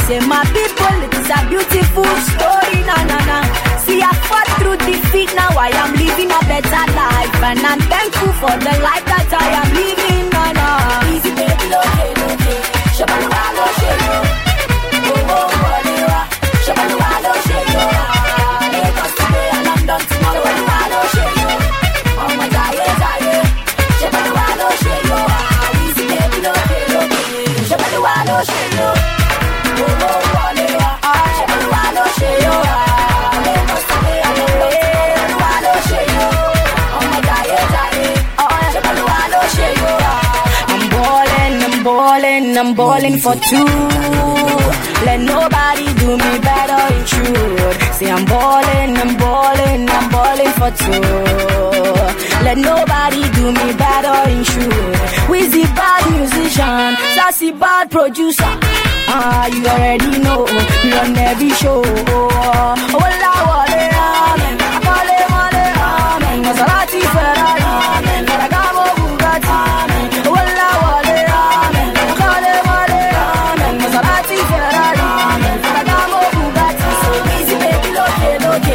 Say my people, it is a beautiful story, na na na. See, I fought through defeat, now I am living a better life. And I'm thankful for the life that I am living, na na. Easy baby, okay, okay. Shabalwa, lo, shelo. Oh, oh, whatever. Shabalwa, lo, shelo. Lagos today and London tomorrow. Shabalwa, lo, shelo. Oh, my die. Shabalwa, lo, shelo. Easy baby, okay, okay. Shabalwa, lo, shelo. Oh, oh, whatever. Shabalwa, lo, shelo. Lagos today and London tomorrow. Shabalwa, lo, shelo. Oh, my die. Shabalwa, lo, shelo. I'm balling for two. Let nobody do me better in truth. Say I'm balling for two. Let nobody do me better in truth. Wizzy bad musician, sassy bad producer. You already know, we on every show. Hola, wale, amen. Akale, wale, amen. Maserati, Ferrari, amen. Ferragamo, Bugatti, amen. Hola, wale, amen. Akale, wale, amen. Maserati, Ferrari, amen. Ferragamo, Bugatti. So easy, baby, loke.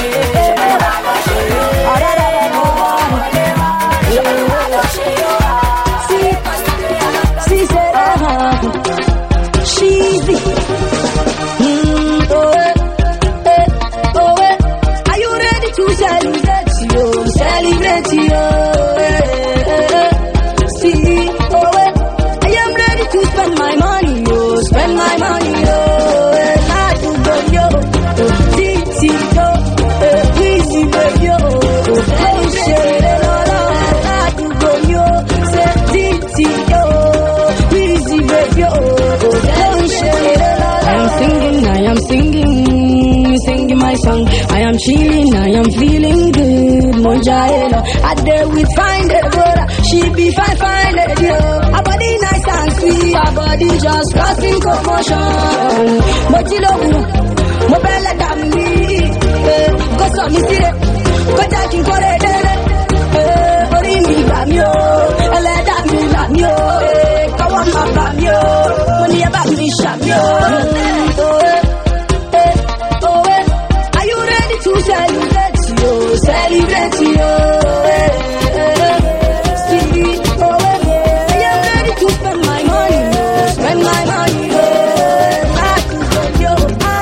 See, she's the are you ready to celebrate you? Celebrate you. See, I am ready to spend my money, yo. Spend my money, yo. I do go, yo. Titi, yo. Easy, yo. Hey, shit, I do go, yo. Say, Titi, yo. Easy, yo. I am singing my song. I am chilling, I am feeling good. Monjaelo, I there with find it, brother. She be fine, yo. Her body nice and sweet, her body just causing commotion. But you know, mo bella than me. Go so me see it, go taking for it. Ori mi bam yo, ele da mi bam yo. Come on, my bam yo, money about me sham yo. Are you ready to celebrate you? Celebrate you. See, I am ready to spend my money. Spend my money. I could go yo.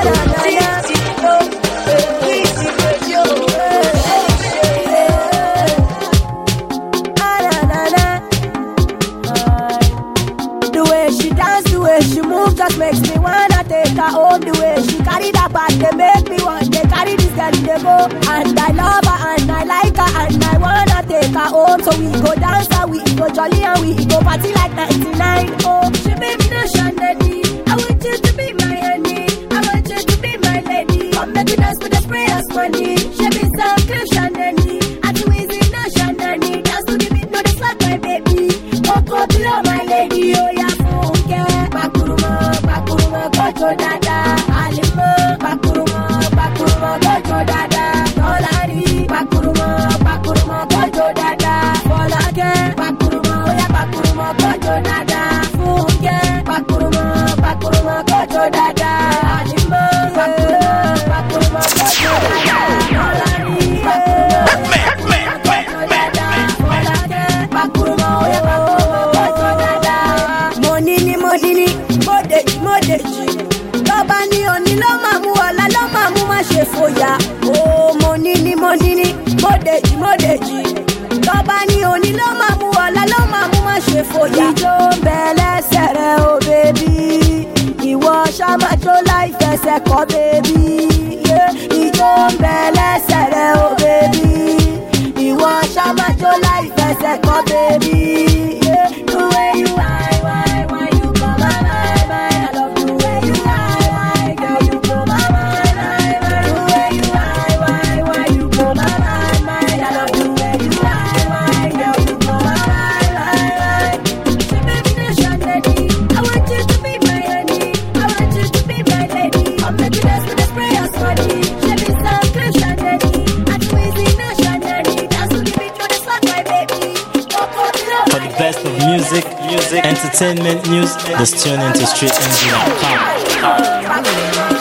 The way she dance, the way she move, just makes me wanna take her home. The way she carry that bag, they make me want to carry this girl in the go. And I love her and I like her and I wanna take her home. So we go dance and we go jolly and we go party like 99. Oh, she made me no shandy. I want you to be my honey. I want you to be my lady. Come make me dance with the prayers money. She be some Christian nanny. I do easy no shandy. Dance to the beat, no the slap my baby. Coco below my lady. Oh yeah, funke. Bakuruma, kocho dada. Alimo, bakuruma, kocho dada. Dolari, bakuruma, kocho dada. Folake, bakuruma, oh yeah, bakuruma, kocho dada. Funke, bakuruma, kocho dada. Alimo, bakuruma, kocho dada. Dolari, bakuruma, kocho dada. Folake, bakuruma, oh yeah, bakuruma, kocho dada. Monini, modeji. Lọ́ba ní òní ló máa mú ọ̀la ló máa mú má ṣe fòyà. Ó monini, modeji. Lọ́ba ní òní ló máa mú ọ̀la ló máa mú má ṣe fòyà. Ìjó ń bẹ lẹ́sẹ̀ rẹ̀ o bèbí. Ìwọ ṣàmájó láì fẹsẹ̀ kọ́ bèbí. Ìjó ń bẹ lẹ́sẹ̀ rẹ̀ o bèbí. Ìwọ ṣàmájó láì fẹsẹ̀ kọ́ bèbí. The way you why you come my mind. I love the way you why, girl you come my mind. The way you why you come my mind. I love the way you why, girl you come my mind. She made me no shandy. I want you to be my honey. I want you to be my lady. I'm making us music, entertainment news. Just tune into StreetNG.com.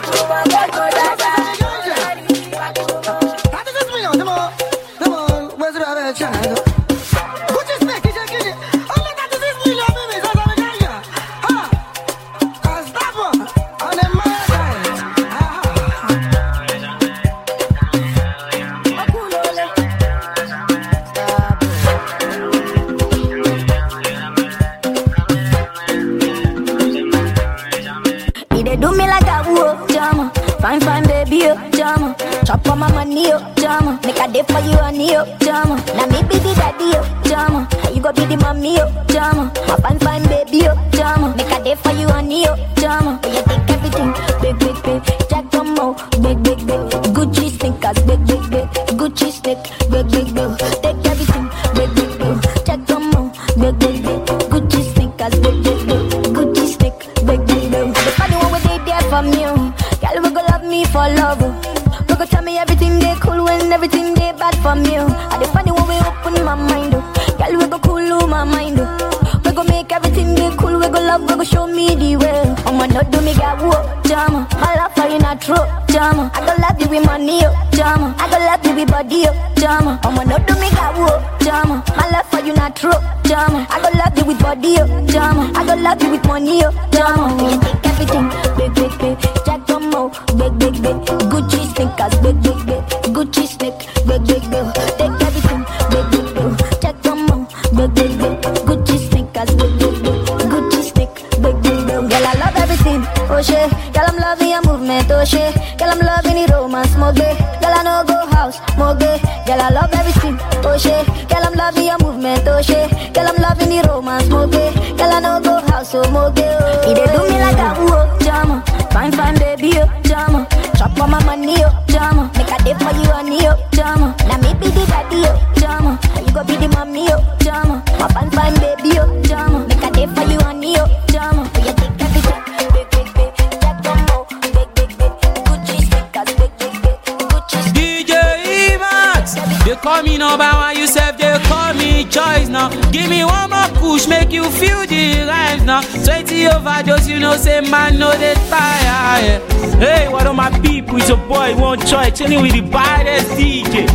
Chop on my money, oh, jama. Make a day for you and you, jama. Now me be the daddy, oh, jama. You go be the mommy, oh, jama. My fine baby, oh, jama. Make a day for you and you, jama. Oh, you take everything, big, Jack Tomo, big, Gucci sneakers, big, Gucci stick, big, take everything, big, Jack Tomo, big, Gucci sneakers, big, Gucci stick, big. The funny one we did there from you, girl, we go love me for love. Go tell me everything they cool when everything they bad from you. I the funny when we open my mind, oh. Girl, we go cool my mind, oh. We go make everything they cool. We go love, we go show me the way. I'ma not do me got whoa, jama. My love for you not true, jama. I go love you with money, oh, jama. I go love you with body, oh, jama. I'ma not do me got whoa, jama. My love for you not true, jama. I go love you with body, oh, jama. I go love you with money, oh, jama. You take everything, big, Jack Tomo, big, Gucci sneakers, big, Gucci stick, big, take everything, big, Jack Tomo, big, Gucci sneakers, big, Gucci stick, big. Girl, I love everything, oh shit. Girl, I'm loving your movement, oh shit. Girl, I'm loving the romance, more gay. Girl, I know go house, more gay. Girl, I love everything, oh shit. Girl, I'm loving your movement, oh shit. Girl, I'm loving the romance, more gay. Girl, I know go house, oh more gay. Oh. They do me like a whoa, jama. Fine baby, oh, jama. Chop on my money, oh, jama. Make a day for you and you, jama. Now me be the daddy, oh, jama. You go be the mommy, oh, jama. My fine baby, oh, jama. Make a day for you and you, jama. You take everything, big, Jack Tomo, big, Gucci stickers, big, Gucci stickers. DJ Emax, they call me number one, you said they call me choice now. Give me one more push, make you feel the rhymes now. 20 overdose, you know, say man, know they tire, yeah. Hey, what are my people? It's your boy, One Choice, chilling with the baddest DJ.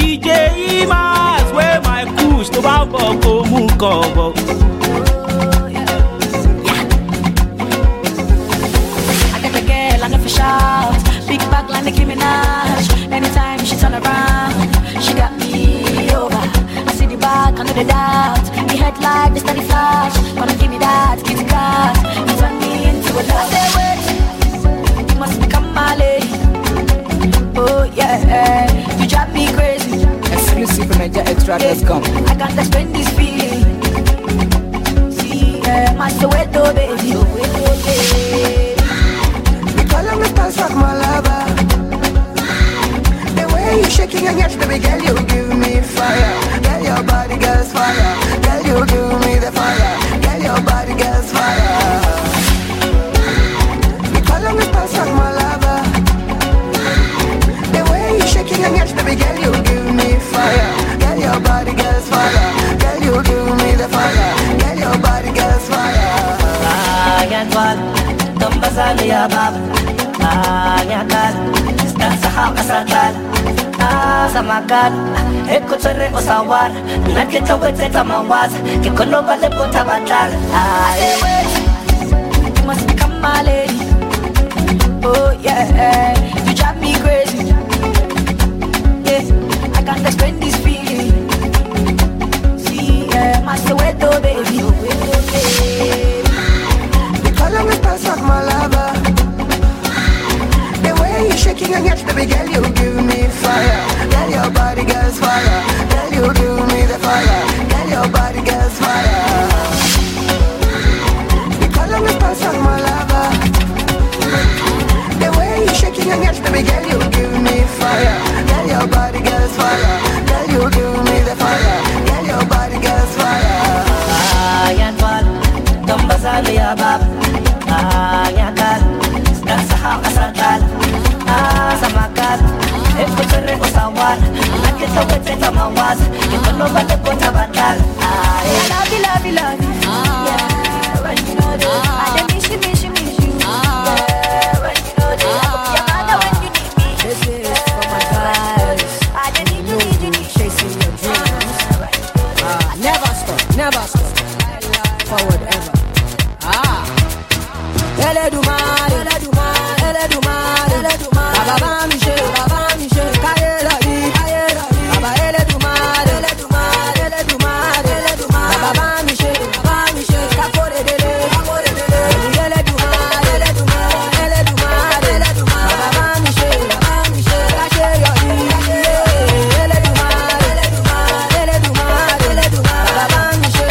DJ Emax, where my push, to Bambo, Mukobo. I got the girl, I never shout. Big back like Nicki Minaj. Anytime she turn around, she got me over. I see the back, I know the doubt. The headlight, the steady flash. Gonna give me that, kitty cat. You turn me into a dog. Say wait, you must become my lady. Oh yeah, you drive me crazy. Exclusive from NigerExtra.com. I can't explain this feeling. See, my Soweto baby. Follow me past like my lover. The way you shaking your hips, baby girl, you give me fire. Girl, your body gets fire. Girl, you give me the fire. Girl, your body gets fire. Follow me past like my lover. The way you shaking your hips, baby girl, you give me fire. Girl, your body gets fire. Girl, you give me the fire. Girl, your body gets fire. Tumbasali ya baba, nyakal, stasa hakasakal, samagal, ekutere osawar, nakita wete tamawaz, kikono bale pota batal. You must become my lady. Oh yeah, you drive me crazy. Yeah, I can't explain this feeling. See, my Soweto baby. Follow me past like my lover. The way you shaking your hips, baby girl, you give me fire. Girl, your body gets fire. Girl, you give me the fire. Girl, your body gets fire. Follow me past like my lover. The way you shaking your hips, baby girl, you give me fire. Girl, your body gets fire. Girl, you give me the fire. Girl, your body gets fire. Tumbasali ya baba, nyakal, stasa hakasakal, samagal, Escuchorre Osawan, I get the way to my was, if I know about the Bonabatal. I love you, love you, love you. Yeah, when you know this, I miss you, miss you, miss you. Yeah, when you know this, your mother when you need me. This is for my guys. I need you, need you, need you. Chasing your dreams. Never stop. Forward ever. Eledumare, Eledumare, Eledumare, Eledumare. Baba Miche, Kayela di. Baba Eledumare, Eledumare, Eledumare, Eledumare. Baba Miche, Kakore dele. Eledumare, Eledumare, Eledumare, Eledumare. Baba Miche, Kayela di. Eledumare, Eledumare, Eledumare, Eledumare. Baba Miche,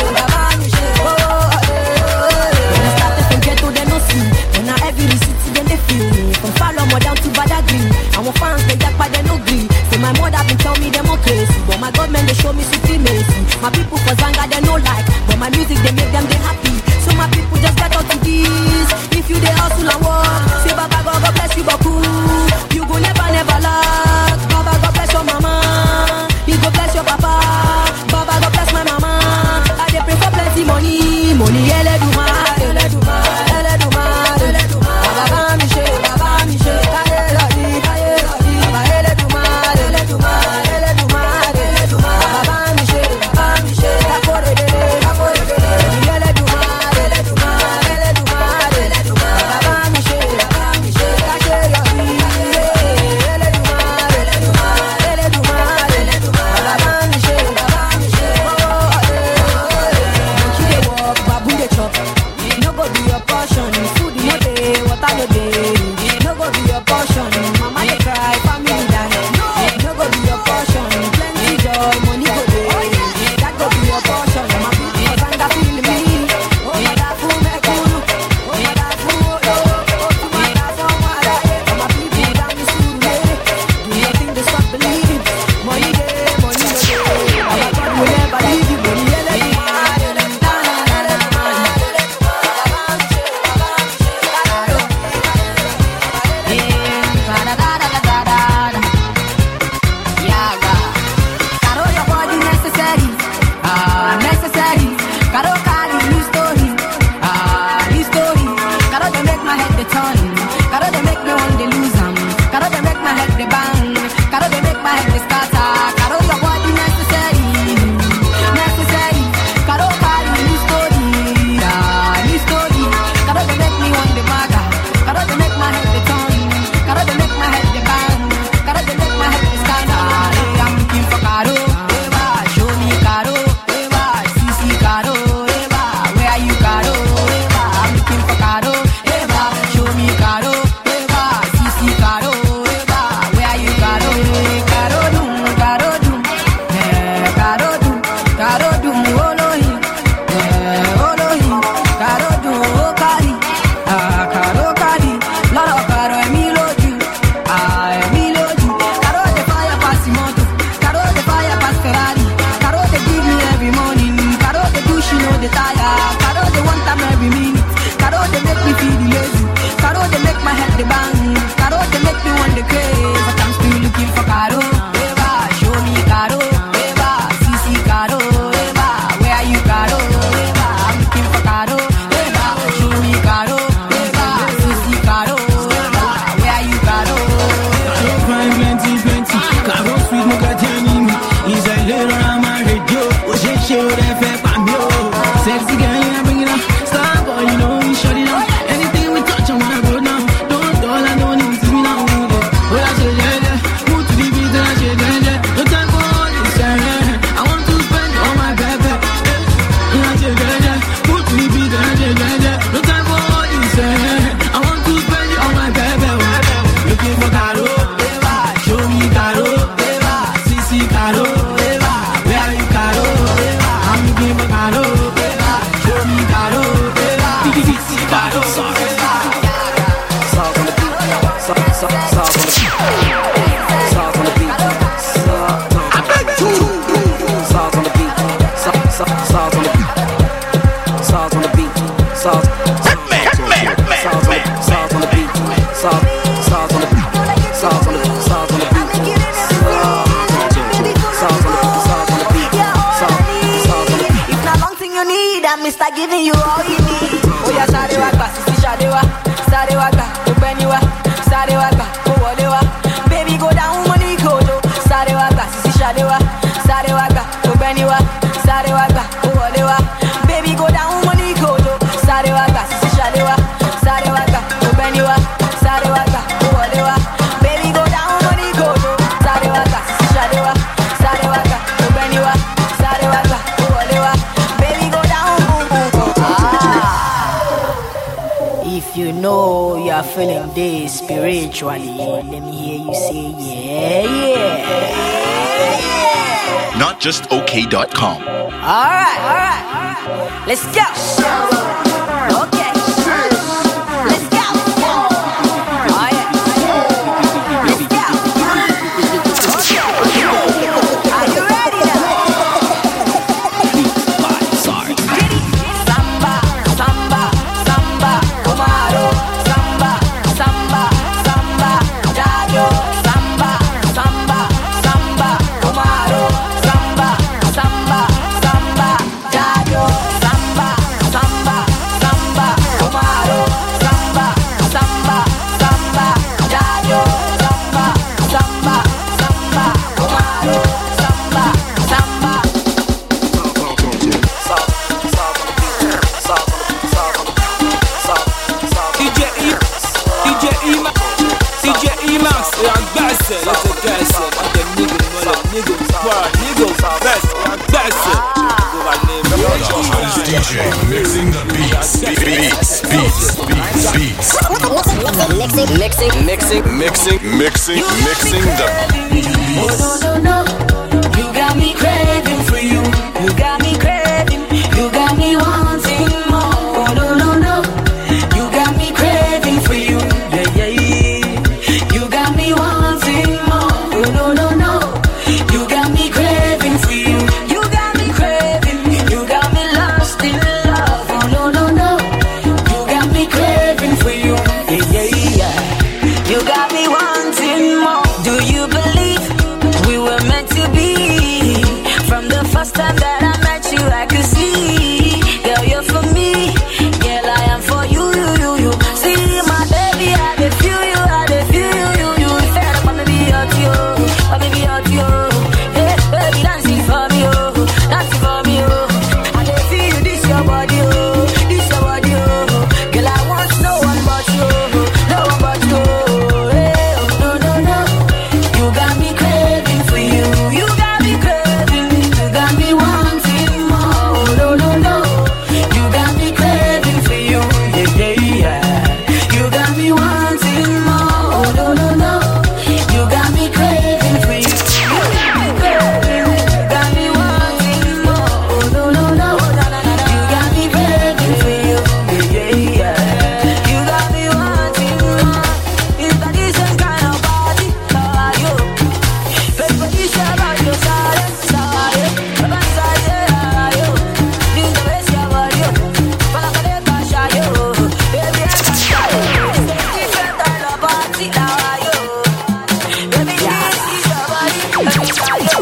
when I start to get to the no see, when I every city then they feel me. From Fallomo down to Badagry, and my fans they jack but they no gree. Say my mother been tell me them crazy, but my government they show me supremacy. My people for Zanga they no like, but my music they make them they happy. So my people just get out to this. If you they hustle and work, say Baba God bless you Baku. You go never lack. Baba God bless your mama, He go bless your papa. Baba God bless my mama. I dey pray for plenty money, Eledumare, Eledumare, Eledumare, Eledumare. Baba Miche, Kayela di. Baba Eledumare, Eledumare, Eledumare, Eledumare. Baba Miche, Kakore dele. Eledumare, Eledumare, Eledumare, Eledumare. Baba Miche, Kayela di. Eledumare, Eledumare, Eledumare, Eledumare. Baba Miche, she dey walk, babu dey chop. No go be your portion. Food no dey, water no dey. No go be your portion. Mama dey cry, family die. No go be your portion. Plenty joy, money go dey. That go be your portion. My people Zanga feel me. Oh my God, fu me kulu. Oh my God, fu olo. Oh my God, fu mara. My people down the Surulere. Do you think they stop believing? Money dey, money no dey. Our God will never leave you. Money are giving you all you need. Oh yeah, Sarewaga, Sisi Shadewa, Sarewaga, Obeniwa, Sarewaga, Owolewa. Baby go down money kodo. Sarewaga, Sisi Shadewa, Sarewaga, Obeniwa, Sarewaga, Owolewa. Baby go down money kodo. Sarewaga, Sisi Shadewa, Sarewaga, Obeniwa, Sarewaga, Owolewa. Baby go down money kodo. Sarewaga, Sisi Shadewa, Sarewaga, Obeniwa, Sarewaga, Owolewa. Baby go down boom boom. If you know you are feeling this spiritually, let me hear you say yeah. Not just OK.com. Alright. Let's go. Okay. Let's go. Oh yeah. Let's go. Okay. Are you ready now? Samba, samba, samba, Omaro, samba, samba, samba, Jajo, samba, samba, samba, Omaro, samba, samba, samba, Jajo, samba, samba, samba, Omaro, samba, samba, samba, Jajo, samba, samba, samba, Omaro, samba, samba. DJ Emax, I'm best. Let's go, guys. I'm the nigga, best. I'm best. The hottest DJ mixing the beats. Mixing the beats. Oh no, you got me craving for you. You got me craving. You got me wanting more. Oh no, you got me craving for you. Yeah. You got me wanting more. Oh no, you got me craving for you. You got me craving. You got me lost in love. Oh no, you got me craving for you. Yeah. You got me wanting more. Do you believe we were meant to be? From the first time that I met you, I could see. Girl, you're for me. Girl, I am for you. See, my baby, I dey feel you. Fed up, baby, hurt you. Hey, baby, dancing for me, dancing for me, I dey feel you, this your body, Girl, I want no one but you. Hey, no, you got me craving for you. You got me craving, you got me wanting more. No, you got me craving for you. Yeah. You got me wanting more. No, you got me craving for you. You got me wanting more. No, you got me craving for you. Yeah. You got me wanting more. It's a decent kind of party, how are you? Baby, you share about your side. Baby, inside there, how are you? Think the best, how are you? But I can't cash out you. Baby, I can't show you. It's a different kind of party, how are you? Baby, this is your body, let me show you.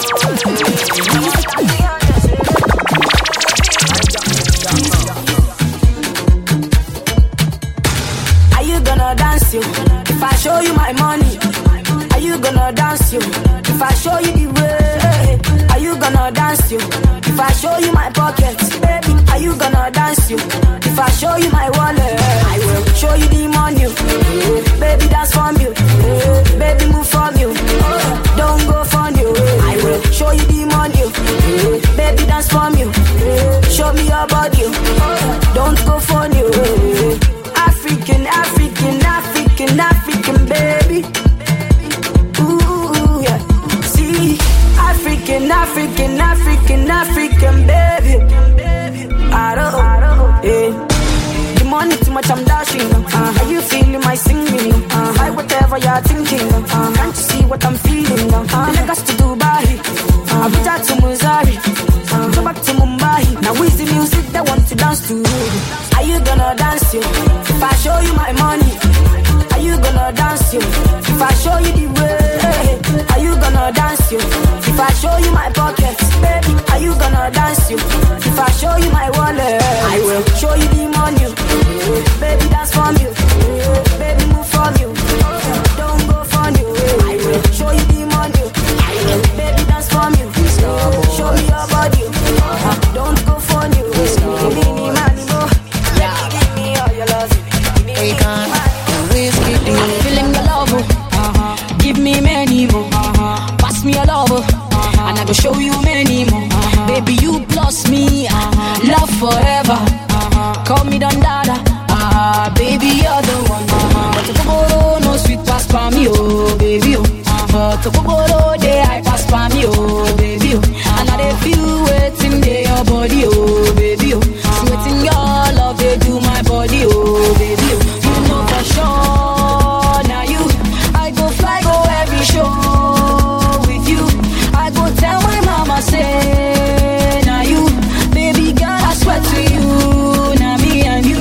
Are you gonna dance you? If I show you my money, are you gonna dance you? If I show you the way, are you gonna dance you? If I show you my pocket, baby, are you gonna dance you? If I show you my wallet, I will show you the money. Baby, dance for me. Baby, move for me. Don't go for you. I will show you the money. Baby, dance for me. Show me your body. Don't go for you. African, baby. Ooh, yeah. See, African, baby. I don't, yeah. The money too much, I'm dashing. Are you feeling my singing? Like whatever you're thinking. Can't you see what I'm feeling? Lagos to Dubai, Abuja to Missouri, go back to Mumbai. Now is the music they want to dance to? Are you gonna dance you? If I show you my money, are you gonna dance you? If I show you the way, Are you gonna dance you? If I show you my pockets, baby, are you gonna dance you? If I show you my wallet, I will show you the money. Baby, dance from you. Baby, move from you. Don't go from you. I will show you the money. I will, baby, dance from you. Show me your body. Don't go from you. Give me money, more. Give me all your love. Hey, God, I'm feeling your love. Give me many more. Pass me your love. And I go show you many more. Baby, you plus me. Love forever. Call me Don Dada. Baby, you're the one. But Tokoboro no sweet pass for me, oh baby. But Tokoboro day I pass for me, oh baby. And I dey feel waiting day your body, oh baby. Sweating your love, they do my body, oh baby. You know for sure, now you. I go fly, go every show with you. I go tell my mama, say, now you. Baby girl, I swear to you, now me and you.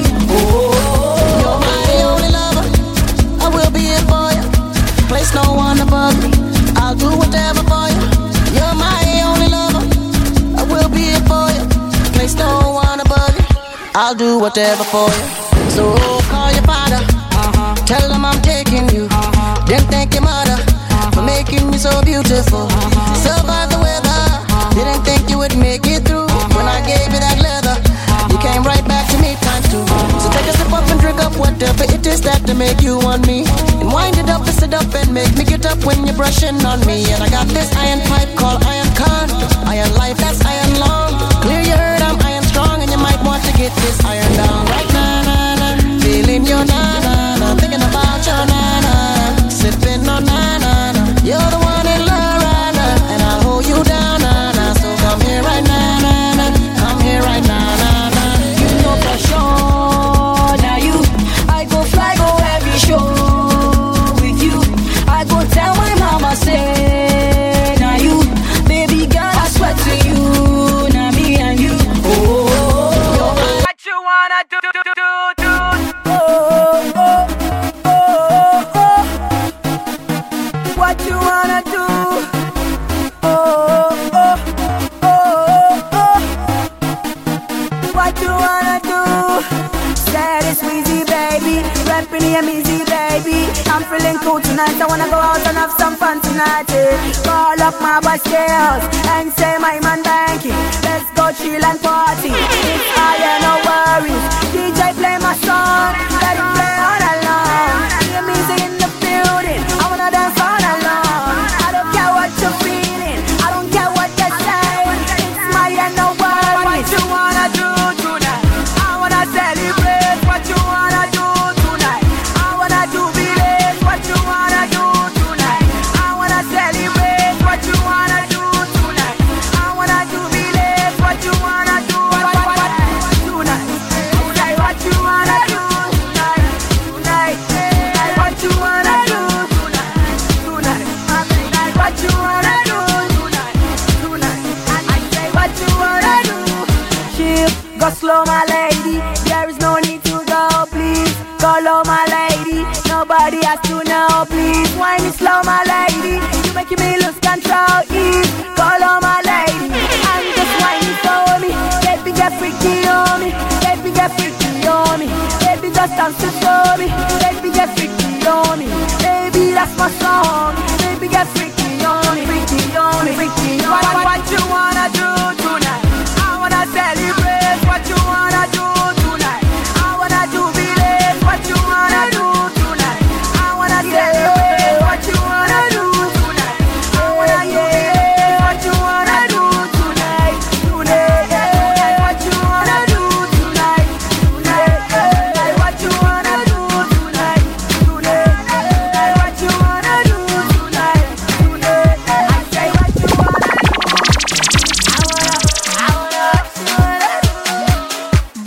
You're my only lover. I will be here for you. Place no one above me. I'll do whatever for you. You're my only lover. I will be here for you. Place no one above you. I'll do whatever for you. So call your father. Tell them I'm taking you. Then thank your mother for making me so beautiful. Survive the weather. Didn't think you would make it through. When I gave you that leather, you came right back to me times two. So take a sip up and drink up whatever it is that to make you want me. And wind it up and sit up and make me get up when you're brushing on me. And I got this iron pipe called iron con. Iron life, that's iron long. Clear your heard, I'm iron strong. And you might want to get this iron down right now, na-na. Feeling your na-na-na. Thinking about your na-na. Sipping on na-na-na. You're the one in love right now. And I'll hold you down, na-na. So come here right now, na-na. Come here right now, na-na. You know for sure, now you. I go fly, go every show with you. I go tell my mama, say, now you. Baby girl, I swear to you, now me and you. What you wanna do? What you wanna do? What you wanna do? Said it's Weezy, baby. Rapping here, easy, baby. I'm feeling cool tonight. I wanna go out and have some fun tonight. Call up my boy Scales and say my man Banky. Let's go chill and party. It's higher, no worries. DJ play my song. Let it play all along. Hear music in the building. I wanna dance all along. I don't care what you're feeling. I don't care what you're saying. It's my and no worries. What you wanna do tonight? I wanna celebrate. What you wanna do tonight? I wanna do believe. What you wanna do tonight? I wanna celebrate. What you wanna do tonight? I wanna do believe. What you wanna do tonight? Say what you wanna do tonight. Say what you wanna do tonight. What you wanna do tonight. I say what you wanna do. Chill, go slow, my lady. There is no need to go, please. Go low, my lady. Nobody has to know, please. Wine it slow, my lady. You making me lose control, ease. Go low, my lady. I'm just whining for me. Baby, get freaky on me. Baby, get freaky on me. Baby, just dance it for me. Baby, get freaky on me. Baby, that's my song. Baby, get freaky on me. Freaky on me. Freaky on me. What you wanna do tonight? I wanna celebrate. What you wanna do tonight? I wanna do believe. What you wanna do tonight? I wanna celebrate. What you wanna do tonight? I wanna do believe. What you wanna do tonight? Tonight. What you wanna do tonight? Tonight. What you wanna do tonight? Tonight. What you wanna do tonight? Tonight. I say what you wanna do. I wanna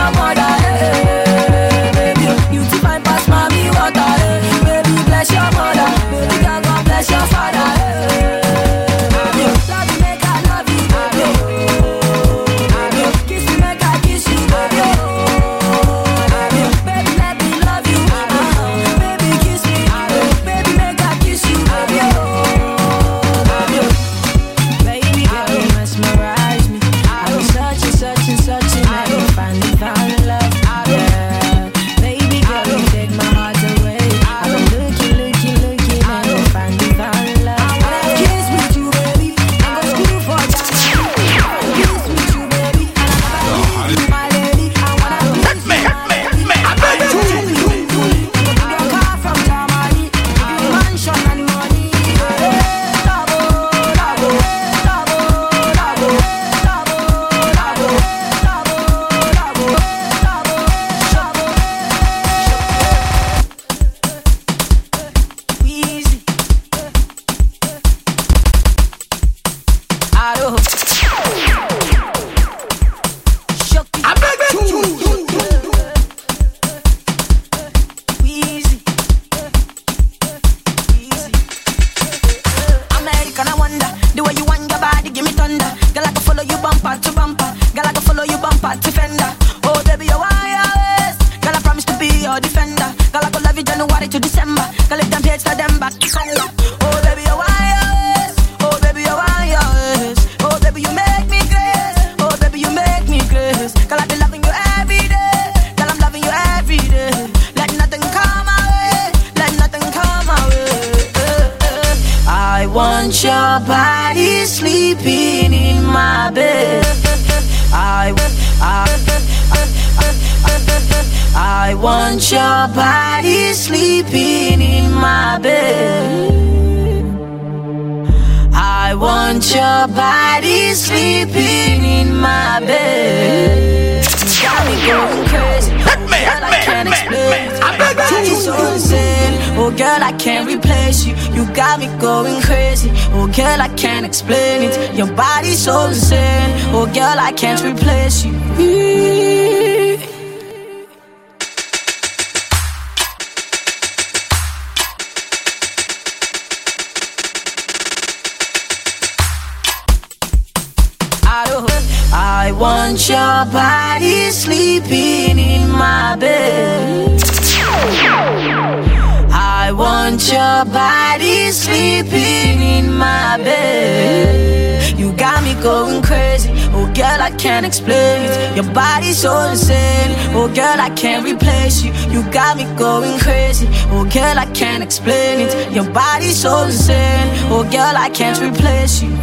your mother, baby. You too fine pass mommy water, baby. Bless your mother, baby. God bless your father, love you, make I love you, baby. Kiss me, make I kiss you, baby. Baby, let me love you, baby. Kiss me, baby, make I kiss you, baby. Baby girl, you mesmerize me. I've been searching, I can't find love, yeah. Baby girl, you take my heart away. I've been looking, I can't find love. I wanna kiss with you, baby. I'm gonna screw for that. Kiss with you, baby. And I'm gonna kiss my lady. I wanna kiss me. I beg you. Your car from Germany, your mansion and money. Your body sleeping in my bed. I want your body sleeping in my bed. I want your body sleeping in my bed. You got me going crazy. Girl, I can't explain. Your body's so insane. Oh girl, I can't replace you. You got me going crazy. Oh girl, I can't explain it. Your body's so insane. Oh girl, I can't replace you. I want your body sleeping in my bed. I want your body sleeping in my bed. You got me going crazy. Oh girl, I can't explain it. Your body's so insane. Oh girl, I can't replace you. You got me going crazy. Oh girl, I can't explain it. Your body's so insane. Oh girl, I can't replace you.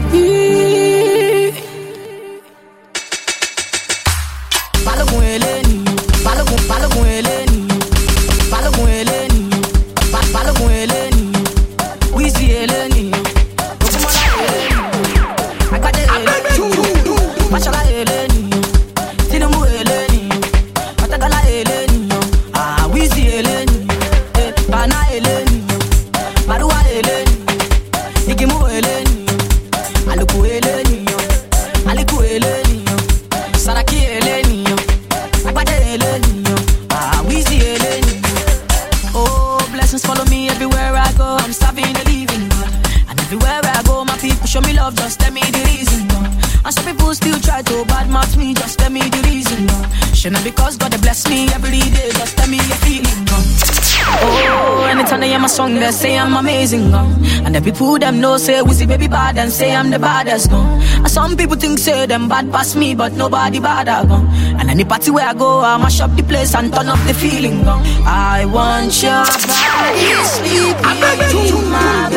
Song they say I'm amazing, and the people them know say we see baby bad and say I'm the baddest, and some people think say them bad past me, but nobody bad, and any party where I go, I mash up the place and turn up the feeling, I want your body sleeping in my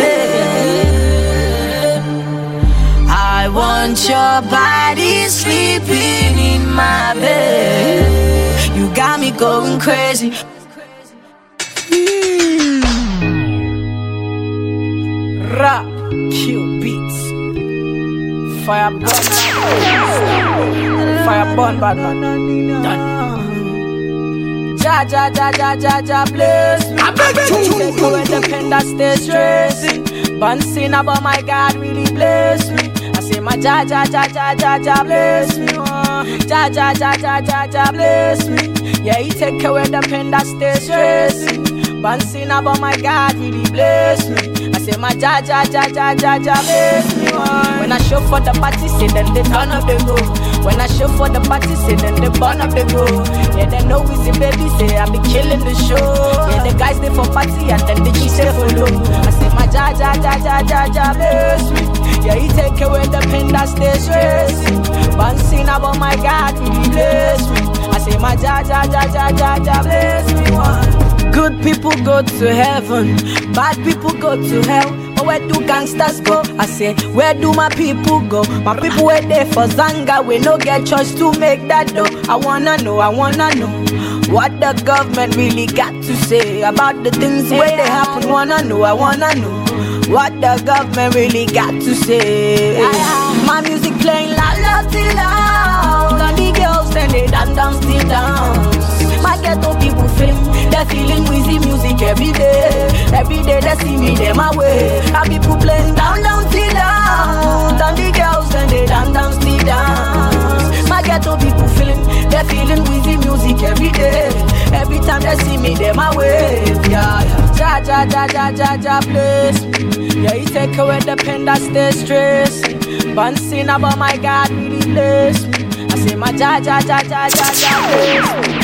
bed. I want your body sleeping in my bed. You got me going crazy. Rap, kill beats. Fire burn, fire burn, bad man. Done. Ja, bless me. I beg you. Take away the pen that stays stressing. Bouncing about my God really bless me. I say my ja bless me. Ja bless me. Yeah, he take away the pain that stays stressing. Bouncing about my God, really bless me. I say my ja bless me. When I show for the party, say then they turn up the go. When I show for the party, say then they burn up the go. Yeah, they know easy baby, say I be killing the show. Yeah, the guys they for party and then the G say follow. I say my ja bless me. Yeah, he take away the pain that stays stressing. Bouncing about my God, really bless me. I say my ja bless me. Good people go to heaven, bad people go to hell. But where do gangsters go? I say, where do my people go? My people were there for Zanga, we no get choice to make that dough. I wanna know what the government really got to say about the things where they happen. I wanna know what the government really got to say. My music playing loud, till loud. And the girls then they dance, still dance. My ghetto people they're feeling wheezy music every day. Every day they see me, they my way. I people playing down, till down. And the girls then they dance, still dance. My ghetto people they're feeling wheezy music every day. Every time they see me, they my way. Ja bless me. Yeah, he take away the pain that stays stressing. Bouncing about my God, really bless me. I say my ja bless me.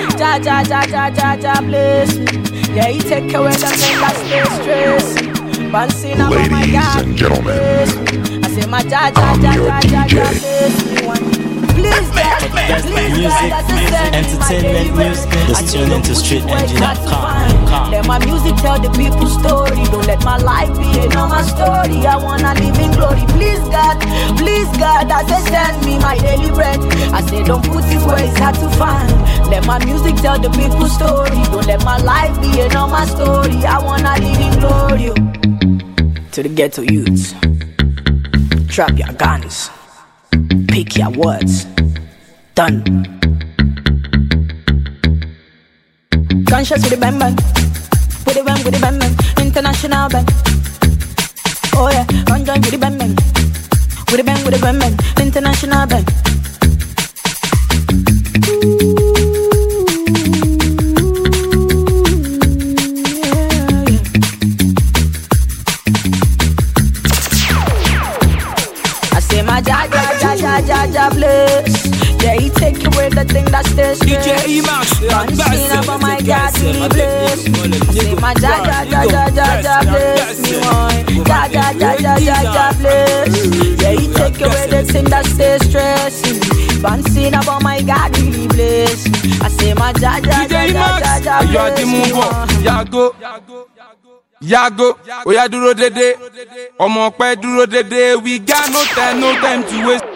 Ja bless me. Yeah, he take away the pain that stays stressing. Bouncing about my God, and gentlemen, I say my ja bless me. Please, best music, entertainment news. Just tune into StreetEngine.com. Let my music tell the people story. Don't let my life be a normal story. I wanna live in glory. Please God, I say send me my daily bread. I say don't put it where it's hard to find. Let my music tell the people story. Don't let my life be a normal story. I wanna live in glory. To the ghetto youths, drop your guns. Pick your words. Done. Conscious with the bang bang. With the bang bang. International bang. Oh yeah. Conjoin with the bang bang. With the bang bang. International bang. I say my ja bless. Yeah, he take away the thing that stays stressed. DJ Emax, Bouncing about my God, really bless. I say my ja bless me one. Ja bless. Yeah, he take away the thing that stays stressing. Bouncing about my God, really bless. I say my ja bless me one. Yago, oya dúró dédé, ọmọ pẹ́ dúró dédé. We got no time to waste.